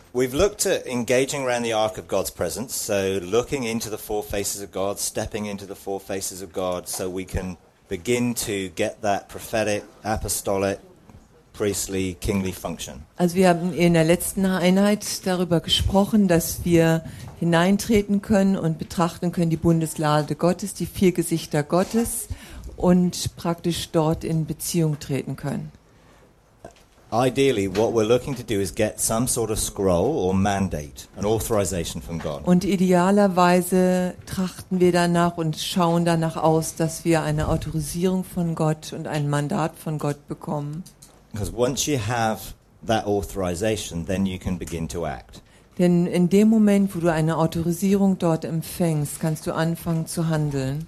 we've looked at engaging around the ark of God's presence, so looking into the four faces of God, stepping into the four faces of God, so we can begin to get that prophetic, apostolic, priestly, kingly function. Also wir haben in der letzten Einheit darüber gesprochen, dass wir hineintreten können und betrachten können die Bundeslade Gottes, die vier Gesichter Gottes und praktisch dort in Beziehung treten können. Ideally, what we're looking to do is get some sort of scroll or mandate, an authorization from God. Und idealerweise trachten wir danach und schauen danach aus, dass wir eine Autorisierung von Gott und ein Mandat von Gott bekommen. Because once you have that authorization, then you can begin to act. Denn in dem Moment, wo du eine Autorisierung dort empfängst, kannst du anfangen zu handeln.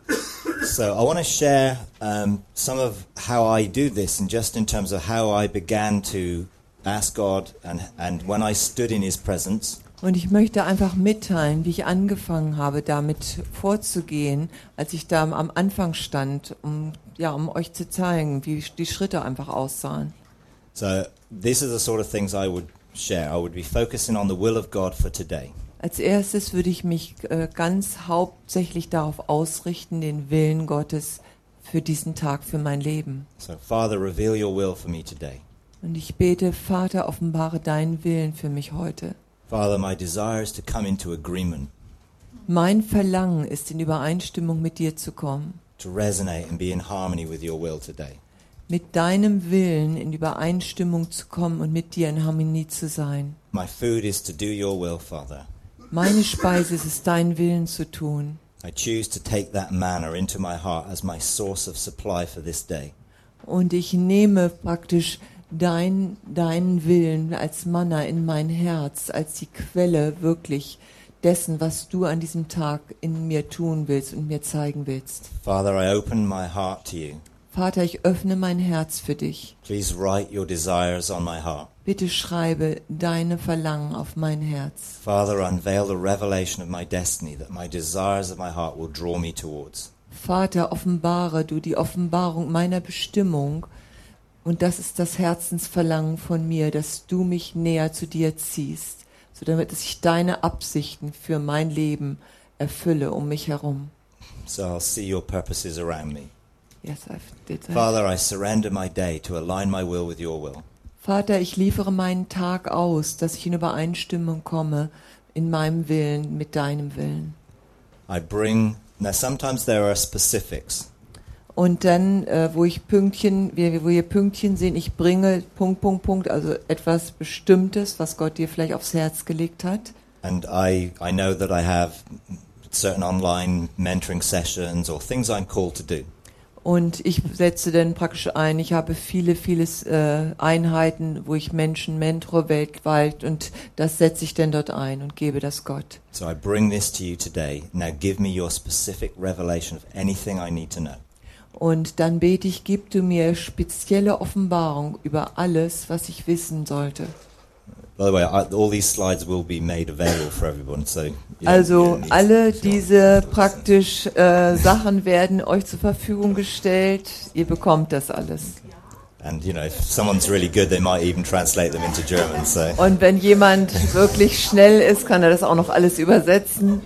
So I want to share some of how I do this, and just in terms of how I began to ask God, and when I stood in His presence. Und ich möchte einfach mitteilen, wie ich angefangen habe, damit vorzugehen, als ich da am Anfang stand, um euch zu zeigen, wie die Schritte einfach aussahen. So these are the sort of things I would share. I would be focusing on the will of God for today. Als erstes würde ich mich ganz hauptsächlich darauf ausrichten, den Willen Gottes für diesen Tag, für mein Leben. So Father, reveal your will for me today. Und ich bete, Vater, offenbare deinen Willen für mich heute. Father, my desire is to come into agreement, Mein Verlangen ist, in Übereinstimmung mit dir zu kommen. to resonate and be in harmony with your will today. Mit deinem Willen in Übereinstimmung zu kommen und mit dir in Harmonie zu sein. My food is to do your will, Father. Meine Speise ist es, deinen Willen zu tun. I choose to take that manna into my heart as my source of supply for this day. Und ich nehme praktisch deinen Willen als Manna in mein Herz, als die Quelle wirklich dessen, was du an diesem Tag in mir tun willst und mir zeigen willst. Father, I open my heart to you. Vater, ich öffne mein Herz für dich. Please write your desires on my heart. Bitte schreibe deine Verlangen auf mein Herz. Father, unveil the revelation of my destiny that my desires of my heart will draw me towards. Vater, offenbare du die Offenbarung meiner Bestimmung, und das ist das Herzensverlangen von mir, dass du mich näher zu dir ziehst, so damit ich deine Absichten für mein Leben erfülle um mich herum. So I'll see your purposes around me. Yes, I did that. Father, I surrender my day to align my will with your will. Vater, ich liefere meinen Tag aus, dass ich in Übereinstimmung komme in meinem Willen mit deinem Willen. Now sometimes there are specifics. Und dann, wo ihr Pünktchen sehen, ich bringe ... also etwas Bestimmtes, was Gott dir vielleicht aufs Herz gelegt hat. And I know that I have certain online mentoring sessions or things I'm called to do. Und ich setze dann praktisch ein, ich habe viele Einheiten, wo ich Menschen mentore weltweit, und das setze ich dann dort ein und gebe das Gott. So I bring this to you today. Now give me your specific revelation of anything I need to know. Und dann bete ich, gib du mir spezielle Offenbarung über alles, was ich wissen sollte. By the way, all these slides will be made available for everyone. So Also alle diese praktisch Sachen werden euch zur Verfügung gestellt. Ihr bekommt das alles. And if someone's really good, they might even translate them into German. So Und wenn jemand wirklich schnell ist, kann er das auch noch alles übersetzen.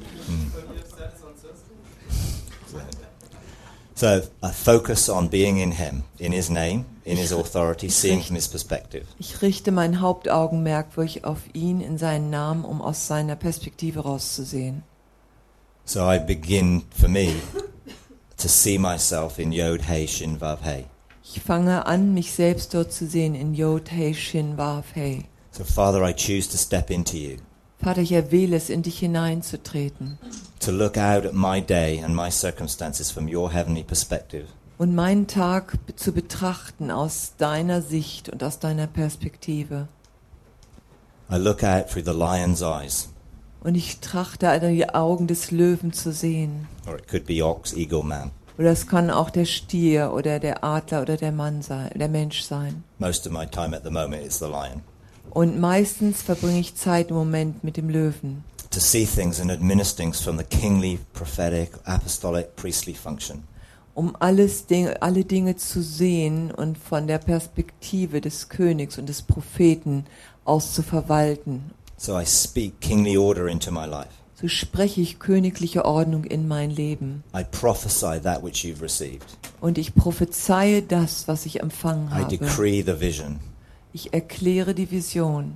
So I focus on being in Him, in His name, in His authority, seeing from His perspective. Ich richte mein Hauptaugenmerk wirklich auf ihn, in seinen Namen, um aus seiner Perspektive rauszusehen. So I begin, for me, to see myself in Yod Hey Shin Vav Hey. Ich fange an, mich selbst dort zu sehen in Yod Hey Shin Vav Hey. So Father, I choose to step into you, Vater, ich erwähle es, in dich hineinzutreten to look out at my day and my circumstances from your heavenly perspective. und meinen Tag zu betrachten aus deiner Sicht und aus deiner Perspektive. I look out through the lion's eyes, Und ich trachte, die Augen des Löwen zu sehen. or it could be ox, eagle, man. Oder es kann auch der Stier oder der Adler oder der Mensch sein. Most of my time at the moment is the lion. Und meistens verbringe ich Zeit im Moment mit dem Löwen. To see things and administer things from the kingly, prophetic, apostolic, priestly function. Um alle Dinge zu sehen und von der Perspektive des Königs und des Propheten aus zu verwalten So I speak kingly order into my life. so spreche ich königliche Ordnung in mein Leben. I prophesy that which you've received. Und ich prophezeie das, was ich empfangen I habe. decree the vision. Ich erkläre die Vision.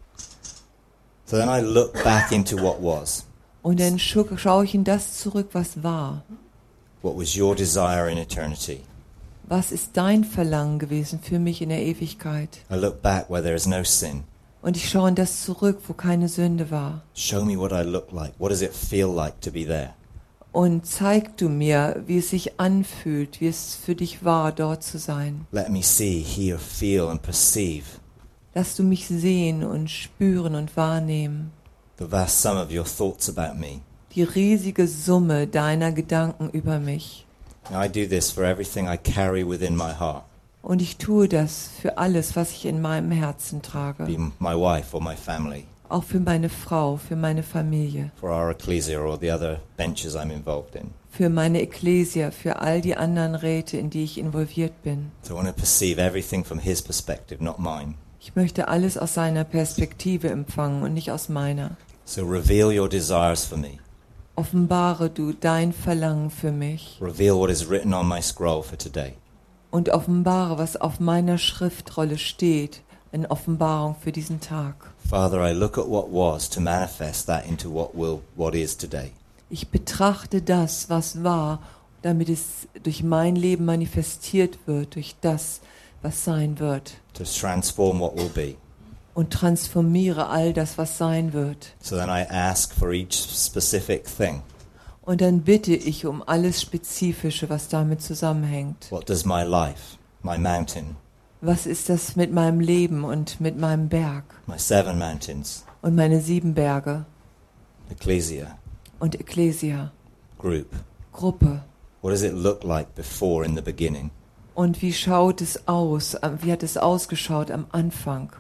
So then I look back into what was. Und dann schaue ich in das zurück, was war. What was your desire in eternity? Was ist dein Verlangen gewesen für mich in der Ewigkeit? I look back where there is no sin. Und ich schaue in das zurück, wo keine Sünde war. Show me what I look like. What does it feel like to be there? Und zeig du mir, wie es sich anfühlt, wie es für dich war, dort zu sein. Let me see, hear, feel, and perceive Lass du mich sehen und spüren und wahrnehmen. the vast sum of your thoughts about me. Die riesige Summe deiner Gedanken über mich. Now, I do this for everything I carry within my heart, Und ich tue das für alles, was ich in meinem Herzen trage. be my wife or my family, Auch für meine Frau, für meine Familie, for our ecclesia or the other benches I'm involved in. für meine Ekklesia, für all die anderen Räte, in die ich involviert bin. So I want to perceive everything from his perspective, not mine. Ich möchte alles aus seiner Perspektive empfangen und nicht aus meiner. So reveal your desires for me. Offenbare du dein Verlangen für mich Reveal what is written on my scroll for today. und offenbare, was auf meiner Schriftrolle steht, in Offenbarung für diesen Tag. Father, I look at what was to manifest that into what is today. Ich betrachte das, was war, damit es durch mein Leben manifestiert wird, durch das, was sein wird. To transform what will be. Und transformiere all das, was sein wird. So then I ask for each specific thing. Und dann bitte ich um alles Spezifische, was damit zusammenhängt. What does my life, my mountain, Was ist das mit meinem Leben und mit meinem Berg my 7 mountains, und meine 7 Berge ecclesia, und Ekklesia, group, Gruppe? what does it look like before in the beginning? Und wie schaut es aus? Wie hat es ausgeschaut am Anfang?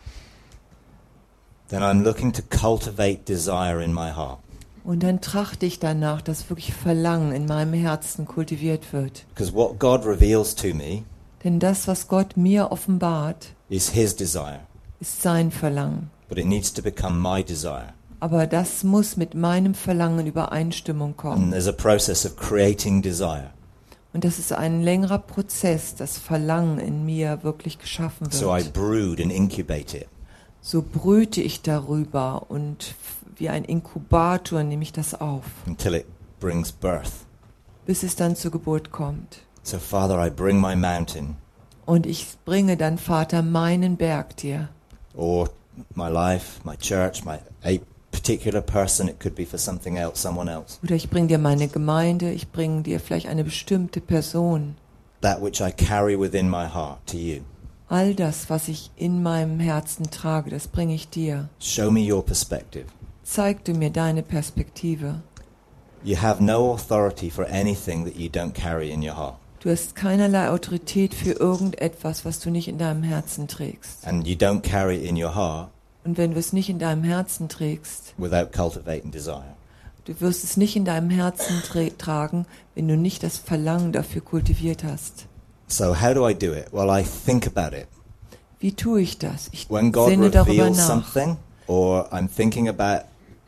Then I'm looking to cultivate desire in my heart. Und dann trachte ich danach, dass wirklich Verlangen in meinem Herzen kultiviert wird. Because what God reveals to me Denn das, was Gott mir offenbart, is his desire, ist sein Verlangen. but it needs to become my desire. Aber das muss mit meinem Verlangen in Übereinstimmung And kommen. there's a process of creating desire. Und das ist ein längerer Prozess, das Verlangen in mir wirklich geschaffen So I wird. brood and incubate it. So brüte ich darüber und wie ein Inkubator nehme ich das auf, Until it brings birth. bis es dann zur Geburt kommt. So Father, I bring my mountain, Und ich bringe dann, Vater, meinen Berg dir. or my life, my church, a particular person. It could be for something else, someone else. Oder ich bringe dir meine Gemeinde, ich bringe dir vielleicht eine bestimmte Person. That which I carry within my heart to you. All das, was ich in meinem Herzen trage, das bringe ich dir. Show me your perspective. Zeig du mir deine Perspektive. You have no authority for anything that you don't carry in your heart. Du hast keinerlei Autorität für irgendetwas, was du nicht in deinem Herzen trägst. And you don't carry it in your heart Und wenn du es nicht in deinem Herzen trägst, without cultivating desire. du wirst es nicht in deinem Herzen tragen, wenn du nicht das Verlangen dafür kultiviert hast. So how do I do it? Well, I think about it. Wie tue ich das? Ich When God sinne darüber reveals nach. something, or I'm thinking about,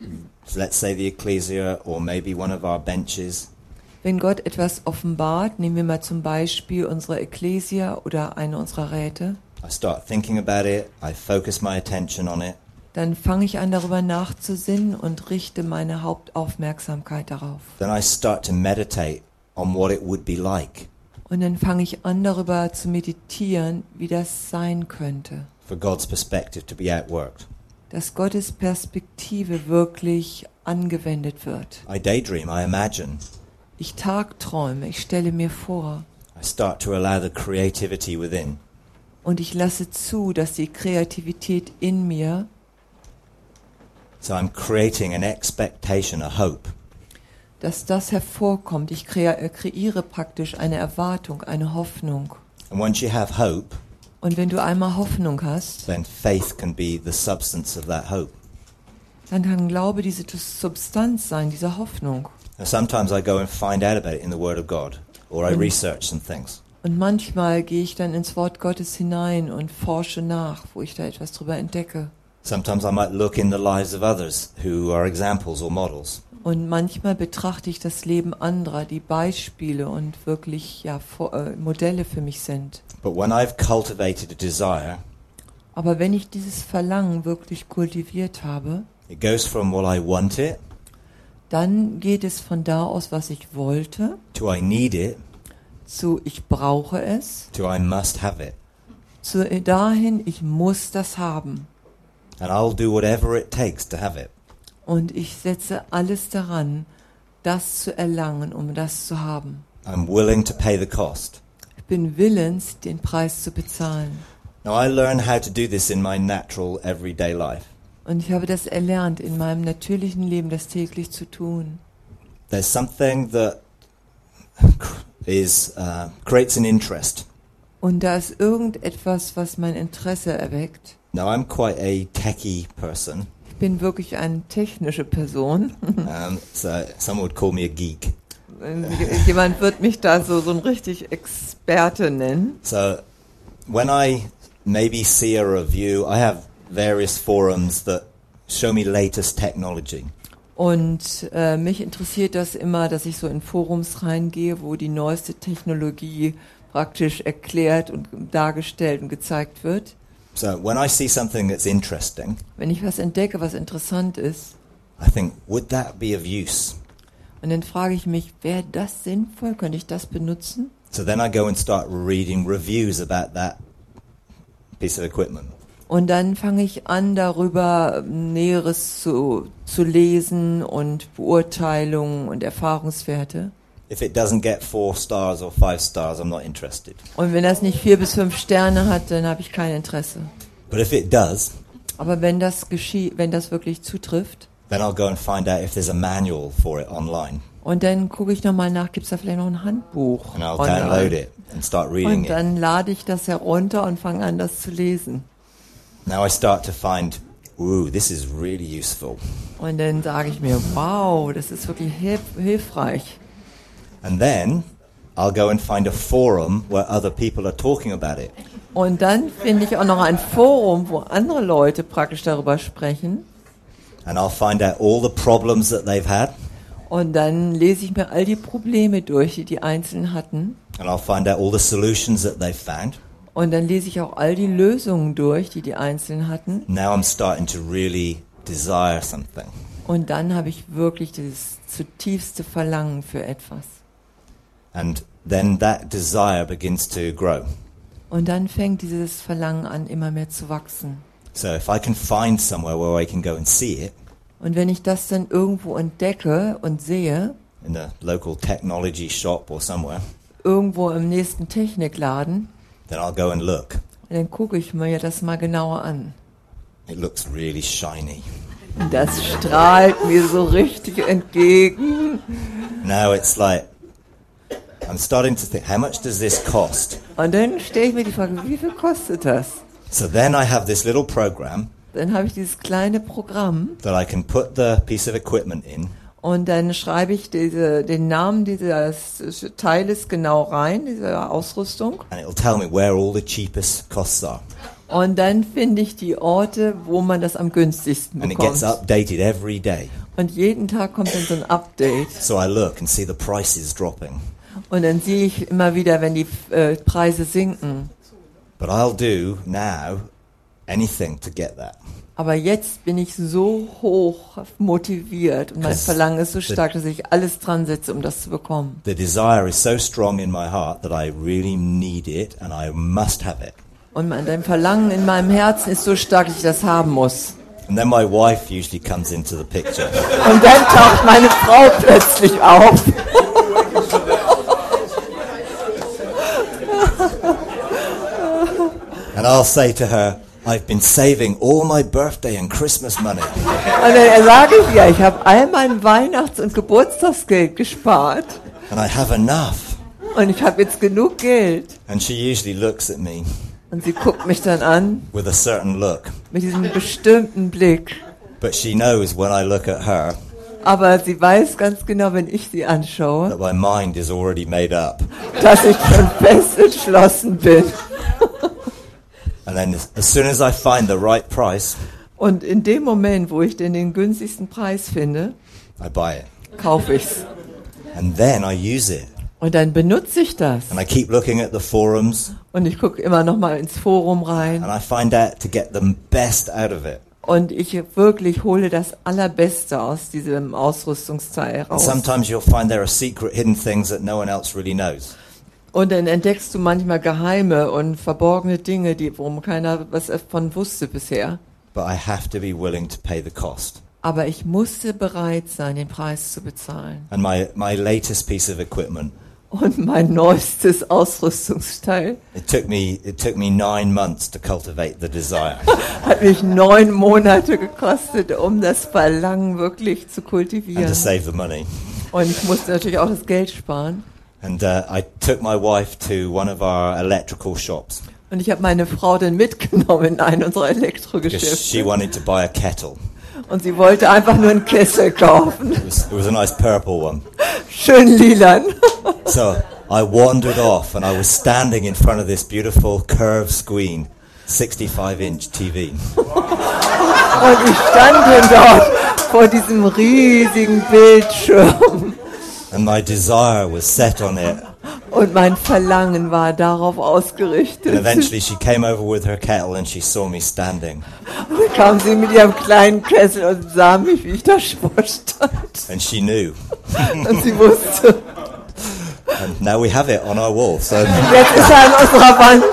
let's say, the ecclesia, or maybe one of our benches, Wenn Gott etwas offenbart, nehmen wir mal zum Beispiel unsere Ekklesia oder eine unserer Räte, I start thinking about it, I focus my attention on it, dann fange ich an, darüber nachzusinnen und richte meine Hauptaufmerksamkeit darauf. then I start to meditate on what it would be like Und dann fange ich an, darüber zu meditieren, wie das sein könnte. for God's perspective to be outworked. Dass Gottes Perspektive wirklich angewendet wird. I daydream, I imagine. Ich tagträume, ich stelle mir vor. I start to allow the creativity within. Und ich lasse zu, dass die Kreativität in mir, So I'm creating an expectation, a hope. dass das hervorkommt. Ich kreiere praktisch eine Erwartung, eine Hoffnung. And once you have hope, Und wenn du einmal Hoffnung hast, then faith can be the substance of that hope. dann kann Glaube diese Substanz sein, diese Hoffnung. And sometimes I go and find out about it in the Word of God, or I research some things. Und manchmal gehe ich dann ins Wort Gottes hinein und forsche nach, wo ich da etwas drüber entdecke. Sometimes I might look in the lives of others who are examples or models. Und manchmal betrachte ich das Leben anderer, die Beispiele und wirklich Modelle für mich sind. But when I've cultivated a desire, Aber wenn ich dieses Verlangen wirklich kultiviert habe, it goes from well, I want it, dann geht es von da aus, was ich wollte, to I need it, zu ich brauche es, to I must have it. zu dahin, ich muss das haben. And I'll do whatever it takes to have it. Und ich setze alles daran, das zu erlangen, um das zu haben. I'm willing to pay the cost. Ich bin willens, den Preis zu bezahlen. Now I learn how to do this in my natural everyday life. Und ich habe das erlernt, in meinem natürlichen Leben das täglich zu tun. There's something that creates an interest. Und da ist irgendetwas, was mein Interesse erweckt. Now I'm quite a techie person. Ich bin wirklich eine technische Person. So someone would call me a geek. Jemand wird mich da so ein richtig Experte nennen. So when I maybe see a review, I have various forums that show me latest technology. Und mich interessiert das immer, dass ich so in Forums reingehe, wo die neueste Technologie praktisch erklärt und dargestellt und gezeigt wird. So when I see something that's interesting, Wenn ich was entdecke, was interessant ist, I think, would that be of use? und dann frage ich mich, wäre das sinnvoll? Könnte ich das benutzen? So then I go and start reading reviews about that piece of equipment. Und dann fange ich an, darüber Näheres zu lesen und Beurteilungen und Erfahrungswerte. If it doesn't get 4 stars or 5 stars, I'm not interested. Und wenn das nicht 4 bis 5 Sterne hat, dann habe ich kein Interesse. But if it does, Aber wenn das wirklich zutrifft, then I'll go and find out if there's a manual for it online. und dann gucke ich nochmal nach, gibt es da vielleicht noch ein Handbuch? And I'll online? download it and start reading Und it. dann lade ich das herunter und fange an, das zu lesen. Now I start to find, ooh, this is really useful. Und dann sage ich mir, wow, das ist wirklich hilfreich. And then I'll go and find a forum where other people are talking about it. Und dann finde ich auch noch ein Forum, wo andere Leute praktisch darüber sprechen. And I'll find out all the problems that they've had. Und dann lese ich mir all die Probleme durch, die die Einzelnen hatten. And I'll find out all the solutions that they've found. Und dann lese ich auch all die Lösungen durch, die die Einzelnen hatten. Now I'm starting to really desire something. Und dann habe ich wirklich das zutiefste Verlangen für etwas. And then that desire begins to grow. Und dann fängt dieses Verlangen an, immer mehr zu wachsen. So if I can find somewhere where I can go and see it, Und wenn ich das dann irgendwo entdecke und sehe, in a local technology shop or somewhere, irgendwo im nächsten Technikladen, then I'll go and look. dann gucke ich mir das mal genauer an. It looks really shiny. Und das strahlt mir so richtig entgegen. Now it's like, I'm starting to think, how much does this cost? Und dann stelle ich mir die Frage, wie viel kostet das? So then I have this little program Dann habe ich dieses kleine Programm that I can put the piece of equipment in, und dann schreibe ich den Namen dieses Teiles genau rein, dieser Ausrüstung. and it'll tell me where all the cheapest costs are. Und dann finde ich die Orte, wo man das am günstigsten And it bekommt. gets updated every day. Und jeden Tag kommt dann so ein Update. So I look and see the prices dropping. Und dann sehe ich immer wieder, wenn die Preise sinken. But I'll do now anything to get that. Aber jetzt bin ich so hoch motiviert und mein Das- Verlangen ist so stark, dass ich alles dran setze, um das zu bekommen. The desire is so strong in my heart that I really need it and I must have it. Und dein Verlangen in meinem Herzen ist so stark, dass ich das haben muss. And then my wife usually comes into the picture. Und dann taucht meine Frau plötzlich auf. And I'll say to her, I've been saving all my birthday and Christmas money. Und dann sage ich ihr, ich habe all mein Weihnachts- und Geburtstagsgeld gespart. And I have enough. Und ich habe jetzt genug Geld. And she usually looks at me Und sie guckt mich dann an with a certain look. mit diesem bestimmten Blick. But she knows when I look at her Aber sie weiß ganz genau, wenn ich sie anschaue, that my mind is already made up. dass ich schon fest entschlossen bin. And then as soon as I find the right price, Und in dem Moment, wo ich denn den günstigsten Preis finde, I buy it. kaufe ich's. And then I use it. Und dann benutze ich das. And I keep looking at the forums, Und ich gucke immer noch mal ins Forum rein. and I find out to get the best out of it. Und ich wirklich hole das Allerbeste aus diesem Ausrüstungsteil And raus. sometimes you'll find there are secret hidden things that no one else really knows. Und dann entdeckst du manchmal geheime und verborgene Dinge, worum keiner was davon wusste bisher. But I have to be willing to pay the cost. Aber ich musste bereit sein, den Preis zu bezahlen. And my latest piece of equipment, Und mein neuestes Ausrüstungsteil it took me 9 months to cultivate the desire. hat mich 9 Monate gekostet, um das Verlangen wirklich zu And kultivieren. to save the money. Und ich musste natürlich auch das Geld sparen. And I took my wife to one of our electrical shops Und ich habe meine Frau dann mitgenommen in einen unserer because she Elektrogeschäfte. wanted to buy a kettle. Und sie wollte einfach nur einen Kessel kaufen. It was a nice purple one. Schön lilan. So I wandered off and I was standing in front of this beautiful curved screen, 65-inch TV. Und ich stand dann dort vor diesem riesigen Bildschirm. And my desire was set on it. Und mein Verlangen war darauf And ausgerichtet. eventually she came over with her kettle and she saw me standing. Dann kam sie mit ihrem kleinen Kessel und sah mich, wie ich da stand. And she knew. Und sie wusste, And now we have it on our wall. So jetzt ist er an unserer Wand.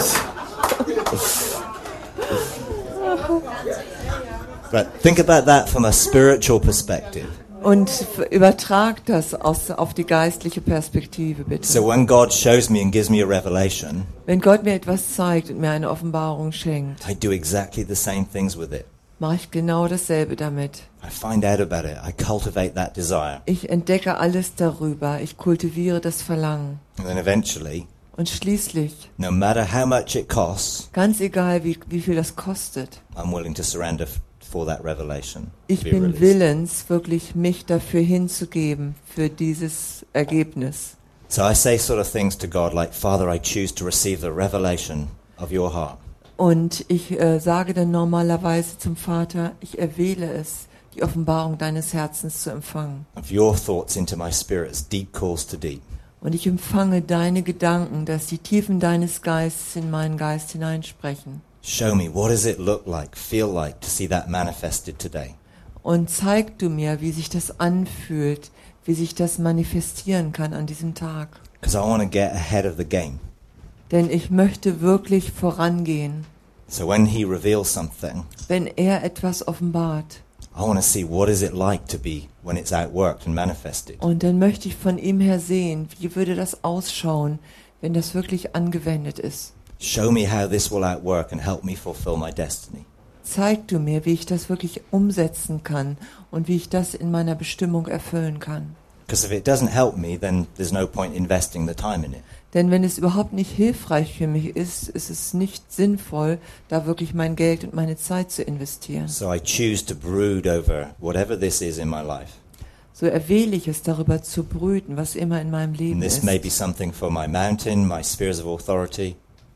but think about that from a spiritual perspective. Und übertrag das auf die geistliche Perspektive, bitte. So when God shows me and gives me a revelation, Wenn Gott mir etwas zeigt und mir eine Offenbarung schenkt, I do exactly the same things with it. mache ich genau dasselbe damit. I find out about it. I cultivate that desire. Ich entdecke alles darüber. Ich kultiviere das Verlangen. And then eventually, Und schließlich, no matter how much it costs, ganz egal wie viel das kostet, I'm willing to surrender for that revelation. ich to be bin released. willens, wirklich mich dafür hinzugeben, für dieses Ergebnis. So I say sort of things to God like, Father, I choose to receive the revelation of your heart. Und ich sage dann normalerweise zum Vater, ich erwähle es, die Offenbarung deines Herzens zu empfangen. Of your thoughts into my spirit as deep calls to deep. Und ich empfange deine Gedanken, dass die Tiefen deines Geistes in meinen Geist hineinsprechen. Show me, what does it look like, feel like to see that manifested today? Und zeig du mir, wie sich das anfühlt, wie sich das manifestieren kann an diesem Tag. Because I want to get ahead of the game. Denn ich möchte wirklich vorangehen. So when he reveals something, Wenn er etwas offenbart, I want to see what is it like to be when it's outworked and manifested. und dann möchte ich von ihm her sehen, wie würde das ausschauen, wenn das wirklich angewendet ist. Show me how this will outwork and help me fulfill my destiny. Zeig du mir, wie ich das wirklich umsetzen kann und wie ich das in meiner Bestimmung erfüllen kann. Because if it doesn't help me, then there's no point investing the time in it. Denn wenn es überhaupt nicht hilfreich für mich ist, ist es nicht sinnvoll, da wirklich mein Geld und meine Zeit zu investieren. So I choose to brood over whatever this is in my life. So erwähle ich es, darüber zu brüten, was immer in meinem And Leben this ist. may be something for my mountain, my spheres of authority.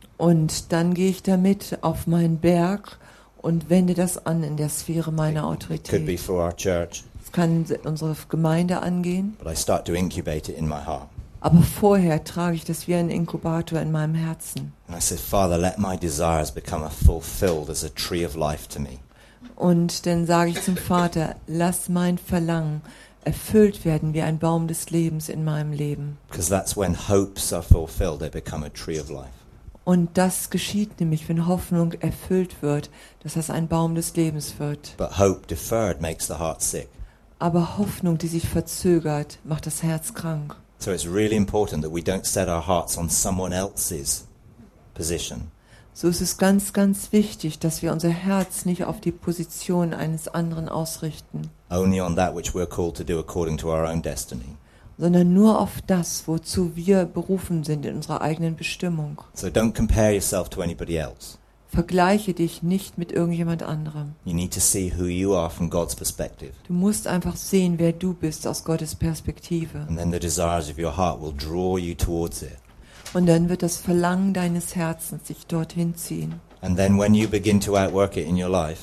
Und dann gehe ich damit auf meinen Berg und wende das an in der Sphäre meiner It could be Autorität. for our church, Es kann unsere Gemeinde angehen, but I start to incubate it in my heart. aber vorher trage ich das wie ein Inkubator in meinem Herzen. And I said, Father, let my desires become fulfilled as a tree of life to me. Und dann sage ich zum Vater, lass mein Verlangen erfüllt werden wie ein Baum des Lebens in meinem Leben. Because that's when hopes are fulfilled, they become a tree of life. Und das geschieht nämlich, wenn Hoffnung erfüllt wird, dass das ein Baum des Lebens wird. But hope deferred makes the heart sick. Aber Hoffnung, die sich verzögert, macht das Herz krank. So it's really important that we don't set our hearts on someone else's position. So ist es ganz, ganz wichtig, dass wir unser Herz nicht auf die Position eines anderen ausrichten, Only on that which we're called to do according to our own destiny. sondern nur auf das, wozu wir berufen sind in unserer eigenen Bestimmung. So don't compare yourself to anybody else. Vergleiche dich nicht mit irgendjemand anderem. You need to see who you are from God's perspective. Du musst einfach sehen, wer du bist aus Gottes Perspektive. And then the desires of your heart will draw you towards it. Und dann wird das Verlangen deines Herzens sich dorthin ziehen. And then when you begin to outwork it in your life,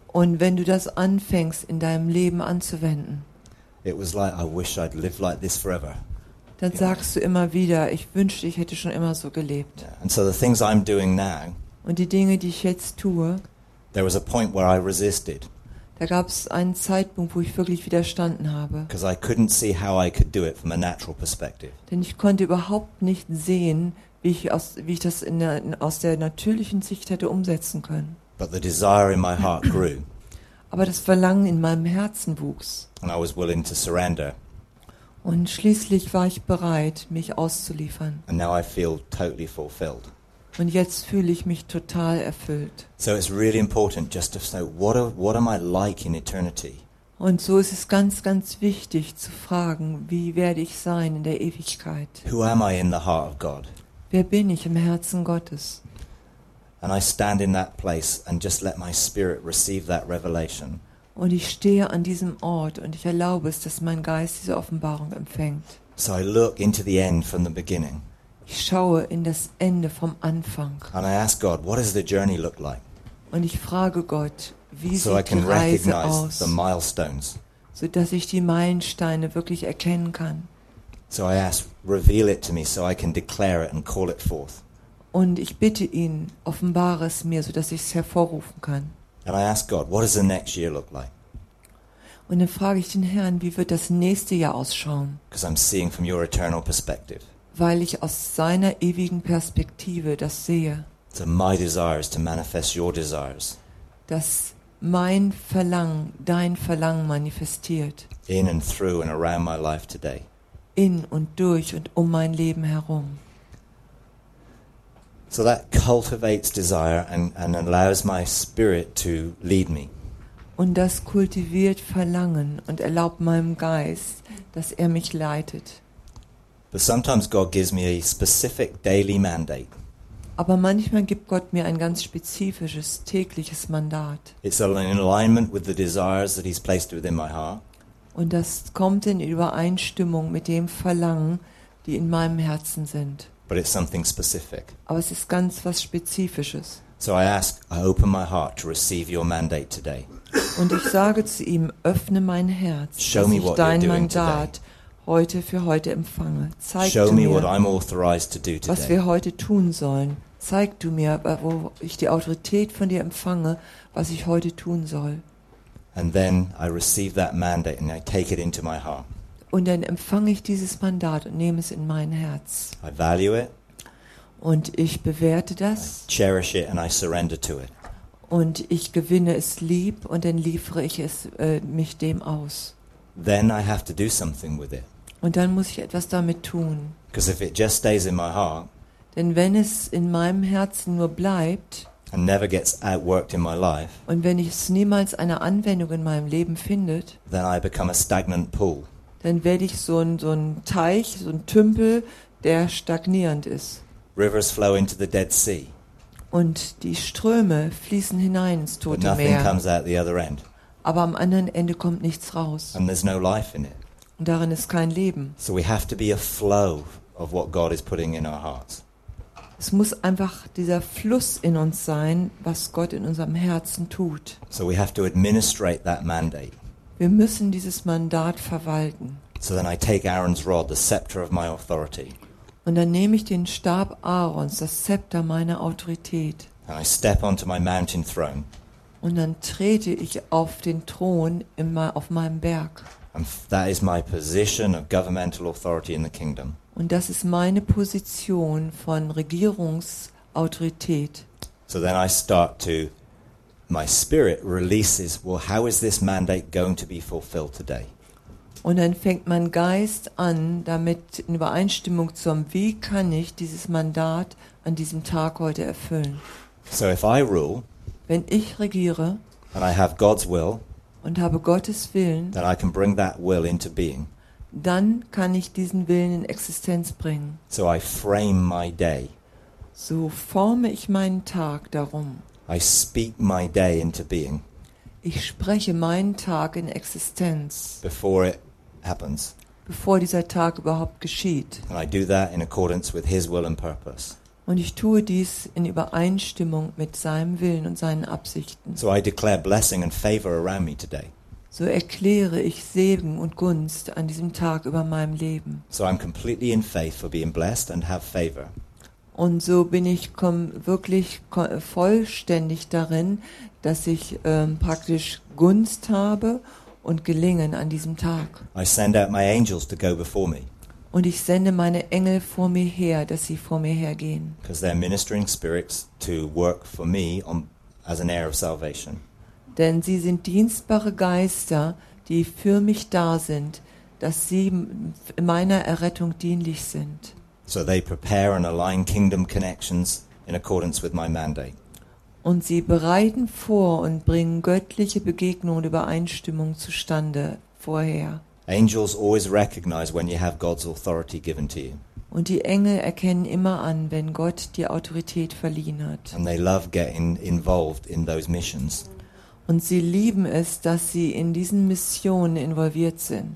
Und wenn du das anfängst, in deinem Leben anzuwenden, it was like, I wish I'd lived like this forever. dann sagst du immer wieder, ich wünschte, ich hätte schon immer so gelebt. And so the things I'm doing now, Und die Dinge, die ich jetzt tue, there was a point where I resisted da gab es einen Zeitpunkt, wo ich wirklich widerstanden habe. because I couldn't see how I could do it from a natural perspective. Denn ich konnte überhaupt nicht sehen, wie ich das aus der natürlichen Sicht hätte umsetzen können. But the desire in my heart grew, Aber das Verlangen in meinem Herzen wuchs. and I was willing to surrender. Und schließlich war ich bereit, mich auszuliefern. And now I feel totally fulfilled. Und jetzt fühle ich mich total erfüllt. So it's really important just to say, what am I like in eternity? Und so ist es ganz, ganz wichtig zu fragen, wie werde ich sein in der Ewigkeit? Who am I in the heart of God? Wer bin ich im Herzen Gottes? And I stand in that place and just let my spirit receive that revelation. Und ich stehe an diesem Ort und ich erlaube es, dass mein Geist diese Offenbarung empfängt. So I look into the end from the beginning. Ich schaue in das Ende vom Anfang. And I ask God, what does the journey look like? Und ich frage Gott, wie So I sieht die can Reise recognize aus, the milestones. sodass ich die Meilensteine wirklich erkennen kann. So I ask, reveal it to me so I can declare it and call it forth. Und ich bitte ihn, offenbare es mir, sodass ich es hervorrufen kann. And I ask God, what does the next year look like? Und dann frage ich den Herrn, wie wird das nächste Jahr ausschauen? Because I'm seeing from your eternal perspective. Weil ich aus seiner ewigen Perspektive das sehe, So my desire is to manifest your desires dass mein Verlangen, dein Verlangen manifestiert. in and through and around my life today. In und durch und um mein Leben herum. So that cultivates desire and allows my spirit to lead me. Und das kultiviert Verlangen und erlaubt meinem Geist, dass er mich leitet. But sometimes God gives me a specific daily mandate. Aber manchmal gibt Gott mir ein ganz spezifisches, tägliches Mandat. It's in alignment with the desires that He's placed within my heart. Und das kommt in Übereinstimmung mit dem Verlangen, die in meinem Herzen sind. But it's something specific. Aber es ist ganz was Spezifisches. So I open my heart to receive your mandate today. Und ich sage zu ihm, öffne mein Herz, Show dass me ich what dein you're doing Mandat heute für heute empfange. Zeig Show du me what mir, I'm authorized to do was today. wir heute tun sollen. Zeig du mir, wo ich die Autorität von dir empfange, was ich heute tun soll. And then I receive that mandate and I take it into my heart. Und dann empfange ich dieses Mandat und nehme es in mein Herz. I value it, Und ich bewerte das cherish it, and I surrender to it. und ich gewinne es lieb und dann liefere ich mich dem aus. Then I have to do something with it. Und dann muss ich etwas damit tun. Because if it just stays in my heart Denn wenn es in meinem Herzen nur bleibt and never gets outworked in my life, und wenn es niemals eine Anwendung in meinem Leben findet, then I become a stagnant pool. dann werde ich so ein Teich, so ein Tümpel, der stagnierend ist. Rivers flow into the Dead Sea, Und die Ströme fließen hinein ins but Tote nothing Meer. comes out the other end, Aber am anderen Ende kommt nichts raus. and there's no life in it. Und darin ist kein Leben. So we have to be a flow of what God is putting in our hearts. Es muss einfach dieser Fluss in uns sein, was Gott in unserem Herzen tut. So we have to administrate that mandate. Wir müssen dieses Mandat verwalten. So then I take Aaron's rod, the scepter of my authority, Und dann nehme ich den Stab Aarons, das Zepter meiner Autorität. and I step onto my mountain throne, Und dann trete ich auf den Thron auf meinem Berg. and that is my position of governmental authority in the kingdom. Und das ist meine Position von Regierungsautorität. So then I start to, my spirit releases, well, how is this mandate going to be fulfilled today? Und dann fängt mein Geist an, damit in Übereinstimmung zu haben, wie kann ich dieses Mandat an diesem Tag heute erfüllen. So if I rule Wenn ich regiere and I have God's will, und habe Gottes Willen, then I can bring that will into being. dann kann ich diesen Willen in Existenz bringen. So I frame my day. So forme ich meinen Tag darum. I speak my day into being Ich spreche meinen Tag in Existenz, before it happens. bevor dieser Tag überhaupt geschieht. And I do that in accordance with His will and purpose. Und ich tue dies in Übereinstimmung mit seinem Willen und seinen Absichten. So I declare blessing and favor around me today. So erkläre ich Segen und Gunst an diesem Tag über meinem Leben. So I'm completely in faith for being blessed and have favor. Und so bin ich wirklich vollständig darin, dass ich praktisch Gunst habe und Gelingen an diesem Tag. I send out my angels to go before me Und ich sende meine Engel vor mir her, dass sie vor mir hergehen. because they're ministering spirits to work for me as an heir of salvation. Denn sie sind dienstbare Geister, die für mich da sind, dass sie meiner Errettung dienlich sind. So they prepare and align kingdom connections in accordance with my mandate. Und sie bereiten vor und bringen göttliche Begegnungen und Übereinstimmung zustande vorher. Angels always recognize when you have God's authority given to you, Und die Engel erkennen immer an, wenn Gott dir Autorität verliehen hat. and they love getting involved in those missions. Und sie lieben es, dass sie in diesen Missionen involviert sind.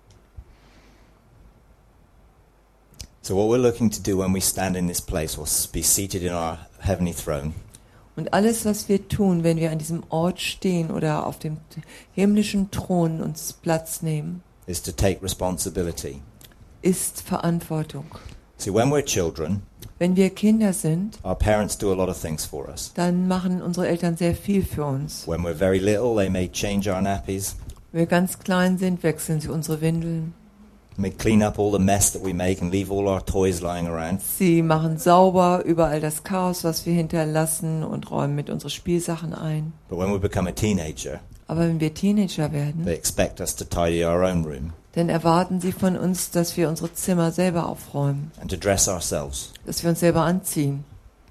So what we're looking to do when we stand in this place, we'll be seated in our heavenly throne. Und alles, was wir tun, wenn wir an diesem Ort stehen oder auf dem himmlischen Thron uns Platz nehmen, Is to take responsibility. ist Verantwortung. See, when we're children, Wenn wir Kinder sind, our parents do a lot of things for us. dann machen unsere Eltern sehr viel für uns. When we're very little, they may change our nappies, Wenn wir ganz klein sind, wechseln sie unsere Windeln. may clean up all the mess that we make and leave all our toys lying around. Sie machen sauber überall das Chaos, was wir hinterlassen, und räumen mit unsere Spielsachen ein. But when we become a teenager, Aber wenn wir Teenager werden, they expect us to tidy our own room dann erwarten sie von uns, dass wir unsere Zimmer selber aufräumen, and to dress ourselves. dass wir uns selber anziehen.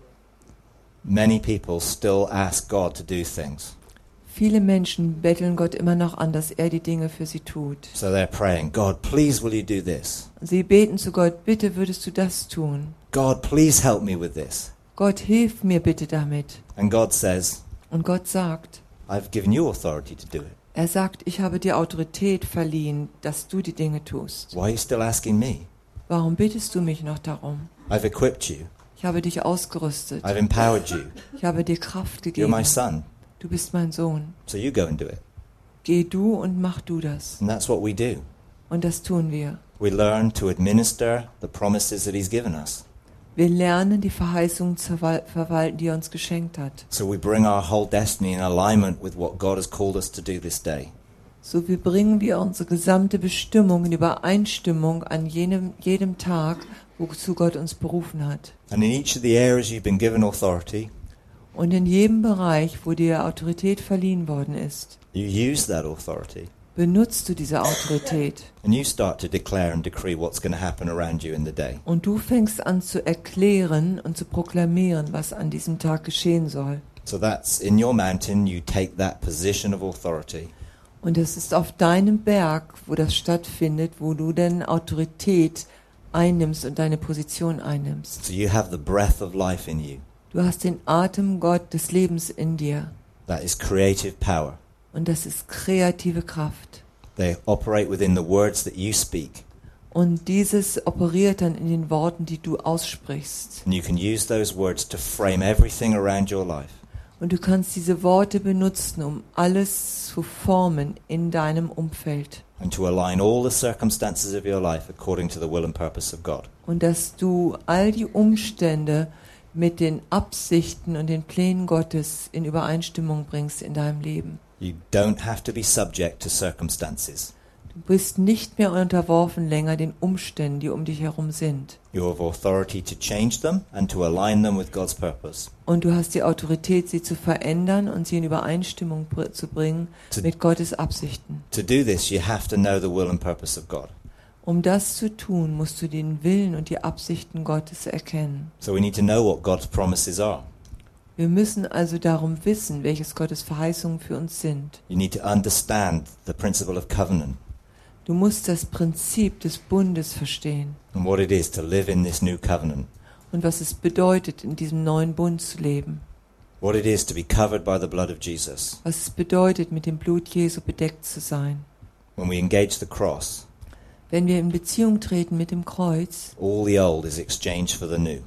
Many people still ask God to do things. Viele Menschen betteln Gott immer noch an, dass er die Dinge für sie tut. So they're praying, God, please will you do this? Sie beten zu Gott, bitte würdest du das tun. God, please help me with this. Gott, hilf mir bitte damit. And God says, Und Gott sagt, I've given you authority to do it. er sagt, ich habe dir Autorität verliehen, dass du die Dinge tust. Why are you still asking me? Warum bittest du mich noch darum? I've equipped you. Ich habe dich ausgerüstet. I've empowered you. Ich habe dir Kraft You're gegeben. my son. Du bist mein Sohn. So you go and do it. Geh du und mach du das. And that's what we do. Und das tun wir. We learn to administer the promises that he's given us. Wir lernen, die Verheißungen zu verwalten, die er uns geschenkt hat. So we bring our whole destiny in alignment with what God has called us to do this day. So bringen wir unsere gesamte Bestimmung in Übereinstimmung an jedem Tag, wozu Gott uns berufen hat. And in each of the areas you've been given authority, Und in jedem Bereich, wo dir Autorität verliehen worden ist, you use that authority benutzt du diese Autorität. and you start to declare and decree what's going to happen around you in the day. Und du fängst an zu erklären und zu proklamieren, was an diesem Tag geschehen soll. So that's in your mountain, you take that position of authority. Und es ist auf deinem Berg, wo das stattfindet, wo du denn Autorität einnimmst und deine Position einnimmst. So you have the breath of life in you. Du hast den Atem Gott des Lebens in dir. That is creative power. Und das ist kreative Kraft. They operate within the words that you speak. Und dieses operiert dann in den Worten, die du aussprichst. And you can use those words to frame everything around your life. Und du kannst diese Worte benutzen, um alles zu formen in deinem Umfeld. And to align all the circumstances of your life according to the will and purpose of God. Und dass du all die Umstände mit den Absichten und den Plänen Gottes in Übereinstimmung bringst in deinem Leben. You don't have to be subject to circumstances. Du bist nicht mehr unterworfen länger den Umständen, die um dich herum sind. You have authority to change them and to align them with God's purpose. Und du hast die Autorität, sie zu verändern und sie in Übereinstimmung zu bringen mit Gottes Absichten. To do this, you have to know the will and purpose of God. Um das zu tun, musst du den Willen und die Absichten Gottes erkennen. So we need to know what God's promises are. Wir müssen also darum wissen, welches Gottes Verheißungen für uns sind. You need to understand the principle of covenant Du musst das Prinzip des Bundes verstehen and what it is to live in this new covenant. und was es bedeutet, in diesem neuen Bund zu leben. What it is to be covered by the blood of Jesus. Was es bedeutet, mit dem Blut Jesu bedeckt zu sein. When we engage the cross, Wenn wir in Beziehung treten mit dem Kreuz, all the old is exchanged for the new.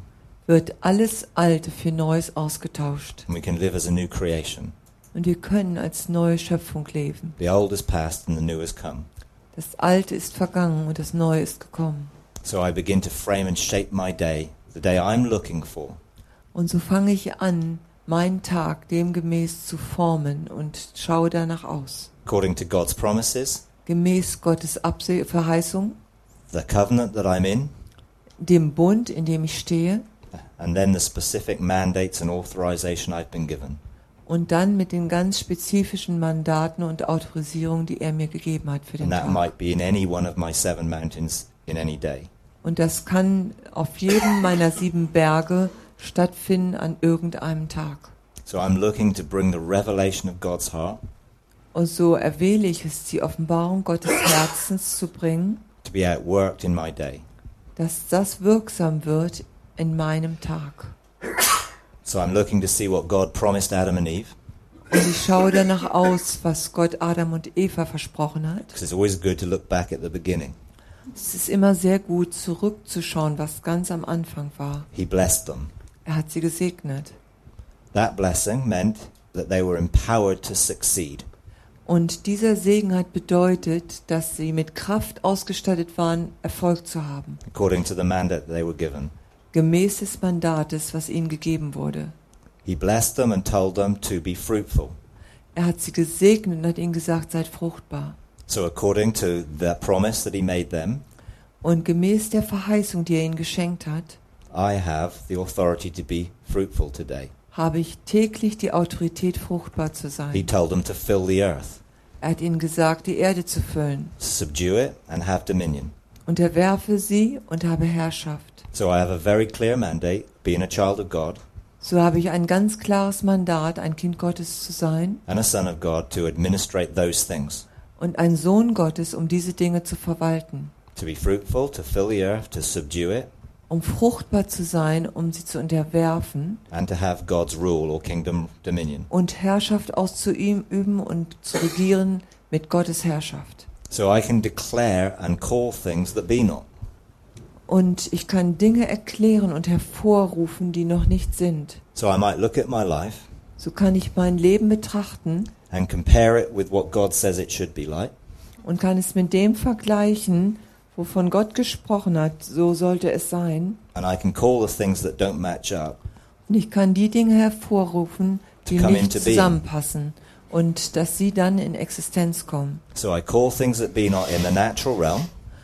wird alles Alte für Neues ausgetauscht. and we can live as a new creation. Und wir können als neue Schöpfung leben. The old is past and the new has come. Das Alte ist vergangen und das Neue ist gekommen. So I begin to frame and shape my day, the day I'm looking for, Und so fange ich an, meinen Tag demgemäß zu formen und schaue danach aus. according to God's promises, Gemäß Gottes Verheißung, the covenant that I'm in, dem Bund, in dem ich stehe, and then the specific mandates and authorization I've been given. und dann mit den ganz spezifischen Mandaten und Autorisierungen, die er mir gegeben hat für den And that Tag. might be in any one of my 7 mountains in any day. Und das kann auf jedem meiner 7 Berge stattfinden an irgendeinem Tag. So I'm looking to bring the revelation of God's heart, Und so erwähle ich es, die Offenbarung Gottes Herzens zu bringen, to be outworked in my day. dass das wirksam wird in meinem Tag. So I'm looking to see what God promised Adam and Eve, Und ich schaue danach aus, was Gott Adam und Eva versprochen hat. because it's always good to look back at the beginning. Es ist immer sehr gut, zurückzuschauen, was ganz am Anfang war. He blessed them. Er hat sie gesegnet. That blessing meant that they were empowered to succeed. Und dieser Segen hat bedeutet, dass sie mit Kraft ausgestattet waren, Erfolg zu haben. According to the mandate they were given. Gemäß des Mandates, was ihnen gegeben wurde. He blessed them and told them to be fruitful. Er hat sie gesegnet und hat ihnen gesagt, seid fruchtbar. So according to the promise that he made them, Und gemäß der Verheißung, die er ihnen geschenkt hat, I have the authority to be fruitful today. habe ich täglich die Autorität, fruchtbar zu He sein. told them to fill the earth, Er hat ihnen gesagt, die Erde zu füllen. subdue it, and have dominion. Unterwerfe sie und habe Herrschaft. So I have a very clear mandate, being a child of God So habe ich ein ganz klares Mandat, ein Kind Gottes zu sein and a son of God, to administrate those things. und ein Sohn Gottes, um diese Dinge zu verwalten. To be fruitful, to fill the earth, to subdue it, Um fruchtbar zu sein, um sie zu unterwerfen and to have God's rule or kingdom dominion. und Herrschaft auszuüben und zu regieren mit Gottes Herrschaft. So I can declare and call things that be not. Und ich kann Dinge erklären und hervorrufen, die noch nicht sind. So I might look at my life So kann ich mein Leben betrachten and compare it with what God says it should be like, und kann es mit dem vergleichen, wovon Gott gesprochen hat, so sollte es sein. and I can call the things that don't match up Und ich kann die Dinge hervorrufen, die To come nicht into being. zusammenpassen und dass sie dann in Existenz kommen. So I call things that be not in the natural realm,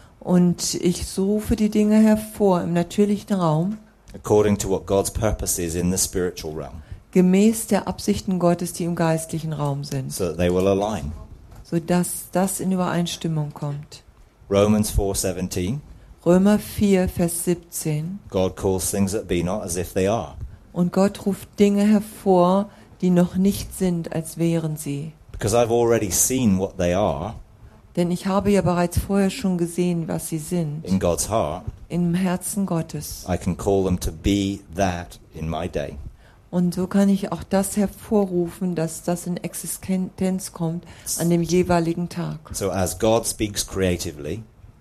Und ich rufe die Dinge hervor im natürlichen Raum, according to what God's purpose is in the spiritual realm, gemäß der Absichten Gottes, die im geistlichen Raum sind, so that they will align. sodass das in Übereinstimmung kommt. Romans 4:17, Römer 4, Vers 17. God calls things that be not as if they are, Und Gott ruft Dinge hervor, die noch nicht sind, als wären sie. because I've already seen what they are Denn ich habe ja bereits vorher schon gesehen, was sie sind, in God's heart. im Herzen Gottes. I can call them to be that in my day. Und so kann ich auch das hervorrufen, dass das in Existenz kommt an dem jeweiligen Tag. So as God speaks creatively,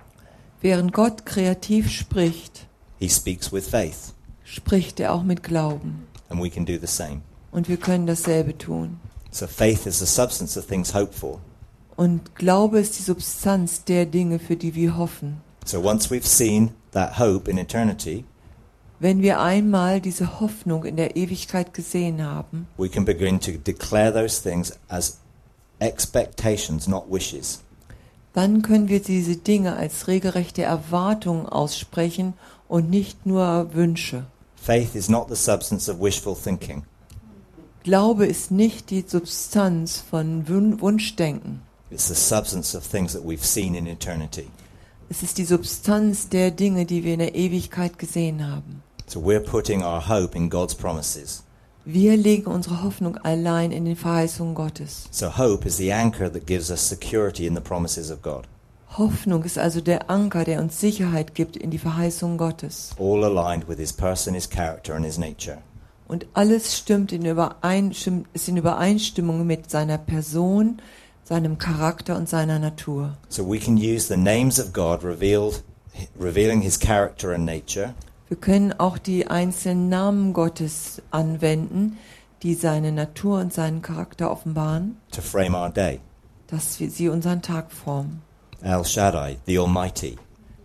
Während Gott kreativ spricht, he speaks with faith, spricht er auch mit Glauben. and we can do the same. Und wir können dasselbe tun. So faith is the substance of things hoped for. Und Glaube ist die Substanz der Dinge, für die wir hoffen. So once we've seen that hope in eternity, Wenn wir einmal diese Hoffnung in der Ewigkeit gesehen haben, we can begin to declare those things as expectations, not wishes. dann können wir diese Dinge als regelrechte Erwartungen aussprechen und nicht nur Wünsche. Faith is not the substance of wishful thinking. Glaube ist nicht die Substanz von Wunschdenken. It's the substance of things that we've seen in eternity. Es ist die Substanz der Dinge, die wir in der Ewigkeit gesehen haben. So we're putting our hope in God's promises. Wir legen unsere Hoffnung allein in den Verheißungen Gottes. So hope is the anchor that gives us security in the promises of God. Hoffnung ist also der Anker, der uns Sicherheit gibt in die Verheißungen Gottes. All aligned with his person, his character and his nature. Und alles ist in Übereinstimmung mit seiner Person, seinem Charakter und seiner Natur. So we can use the names of God revealing his character and nature Wir können auch die einzelnen Namen Gottes anwenden, die seine Natur und seinen Charakter offenbaren, to frame our day. dass sie unseren Tag formen. El Shaddai, the Almighty.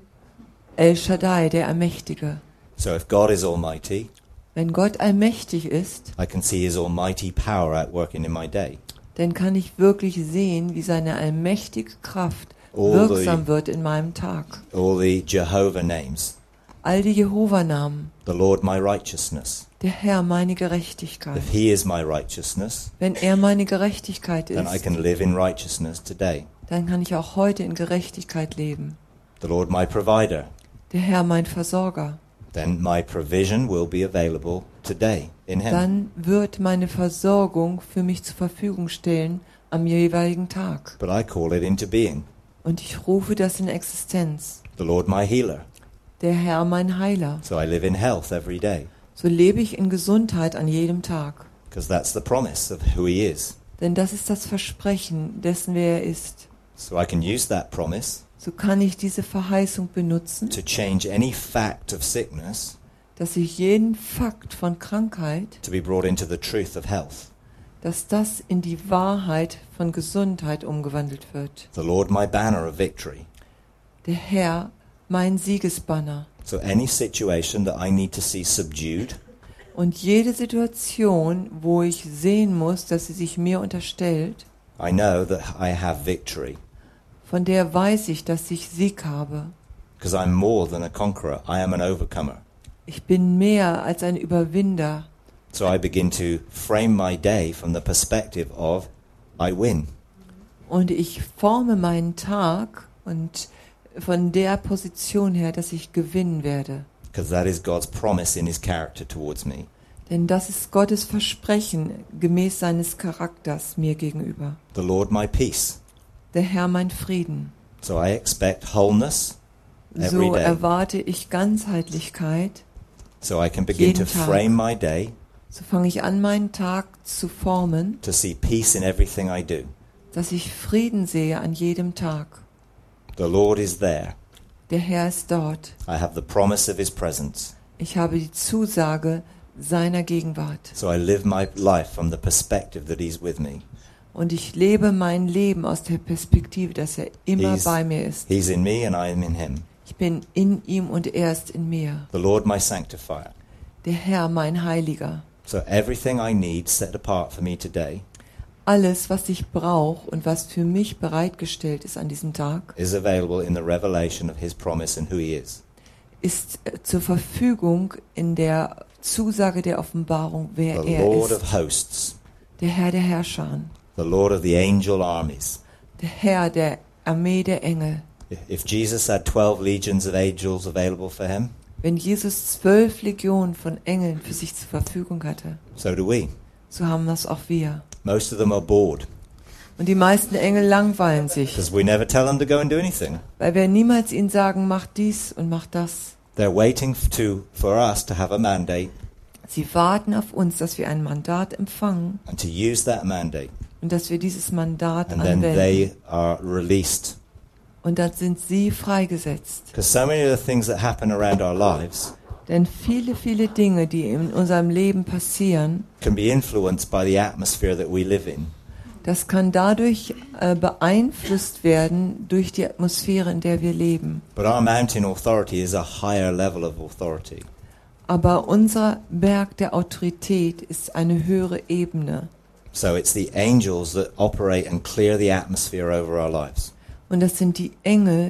El Shaddai, der Allmächtige. So if God is Almighty, Wenn Gott allmächtig ist, I can see His almighty power at working in my day. dann kann ich wirklich sehen, wie seine allmächtige Kraft All wirksam wird in meinem Tag. All the Jehovah names. All die Jehova-Namen, The Lord my righteousness. der Herr meine Gerechtigkeit. If He is my righteousness, Wenn er meine Gerechtigkeit then I ist, can live in righteousness today. dann kann ich auch heute in Gerechtigkeit leben. The Lord my provider. Der Herr mein Versorger. Then my provision will be available today in Him. Dann wird meine Versorgung für mich zur Verfügung stellen am jeweiligen Tag. But I call it into being. Und ich rufe das in Existenz. The Lord my healer. Der Herr mein Heiler. So I live in health every day. So lebe ich in Gesundheit an jedem Tag. Because that's the promise of who He is. Denn das ist das Versprechen dessen, wer er ist. So I can use that promise So kann ich diese Verheißung benutzen, to change any fact of sickness dass ich jeden Fakt von Krankheit, to be brought into the truth of health. dass das in die Wahrheit von Gesundheit umgewandelt wird. The Lord my banner of victory. Der Herr mein Siegesbanner. So any situation that I need to see subdued, Und jede Situation, wo ich sehen muss, dass sie sich mir unterstellt, I know that I have victory. von der weiß ich, dass ich Sieg habe. Because I'm more than a conqueror. I am an overcomer. Ich bin mehr als ein Überwinder. So I begin to frame my day from the perspective of I win. Und ich forme meinen Tag und von der Position her, dass ich gewinnen werde. Because that is God's promise in His character towards me. Denn das ist Gottes Versprechen gemäß seines Charakters mir gegenüber. The Lord my peace. Der Herr mein Frieden. So I expect wholeness every So day. erwarte ich Ganzheitlichkeit. So I can begin to jeden Tag. frame my day So fange ich an, meinen Tag zu formen, to see peace in everything I do. dass ich Frieden sehe an jedem Tag. The Lord is there. Der Herr ist dort. I have the promise of His presence. Ich habe die Zusage seiner Gegenwart. So I live my life from the perspective that He's with me. Und ich lebe mein Leben aus der Perspektive, dass er immer He's- bei mir ist. He's in me and I am in Him. Ich bin in ihm und er ist in mir. The Lord my sanctifier. Der Herr mein Heiliger. So everything I need set apart for me today Alles, was ich brauche und was für mich bereitgestellt ist an diesem Tag, is available in the revelation of His promise and who He is. ist zur Verfügung in der Zusage der Offenbarung, wer The er Lord ist. of hosts. Der Herr der Herrscher. The Lord of the angel armies. Der Herr der Armee der Engel. If Jesus had 12 legions of angels available for Him, Wenn Jesus 12 Legionen von Engeln für sich zur Verfügung hatte, so do we. so haben das auch wir. Most of them are bored Und die meisten Engel langweilen sich, because we never tell them to go and do anything. weil wir niemals ihnen sagen, mach dies und mach das. They're waiting for us to have a mandate Sie warten auf uns, dass wir ein Mandat empfangen and to use that mandate, und dass wir dieses Mandat and then anwenden. they are released. Und dann sind sie freigesetzt. Because so many of the things that happen around our lives Denn viele, viele Dinge, die in unserem Leben passieren, can be influenced by the atmosphere that we live in. das kann dadurch beeinflusst werden durch die Atmosphäre, in der wir leben. But our mountain authority is a higher level of authority. Aber unser Berg der Autorität ist eine höhere Ebene. So it's the angels that operate and clear the atmosphere over our lives. Und das sind die Engel,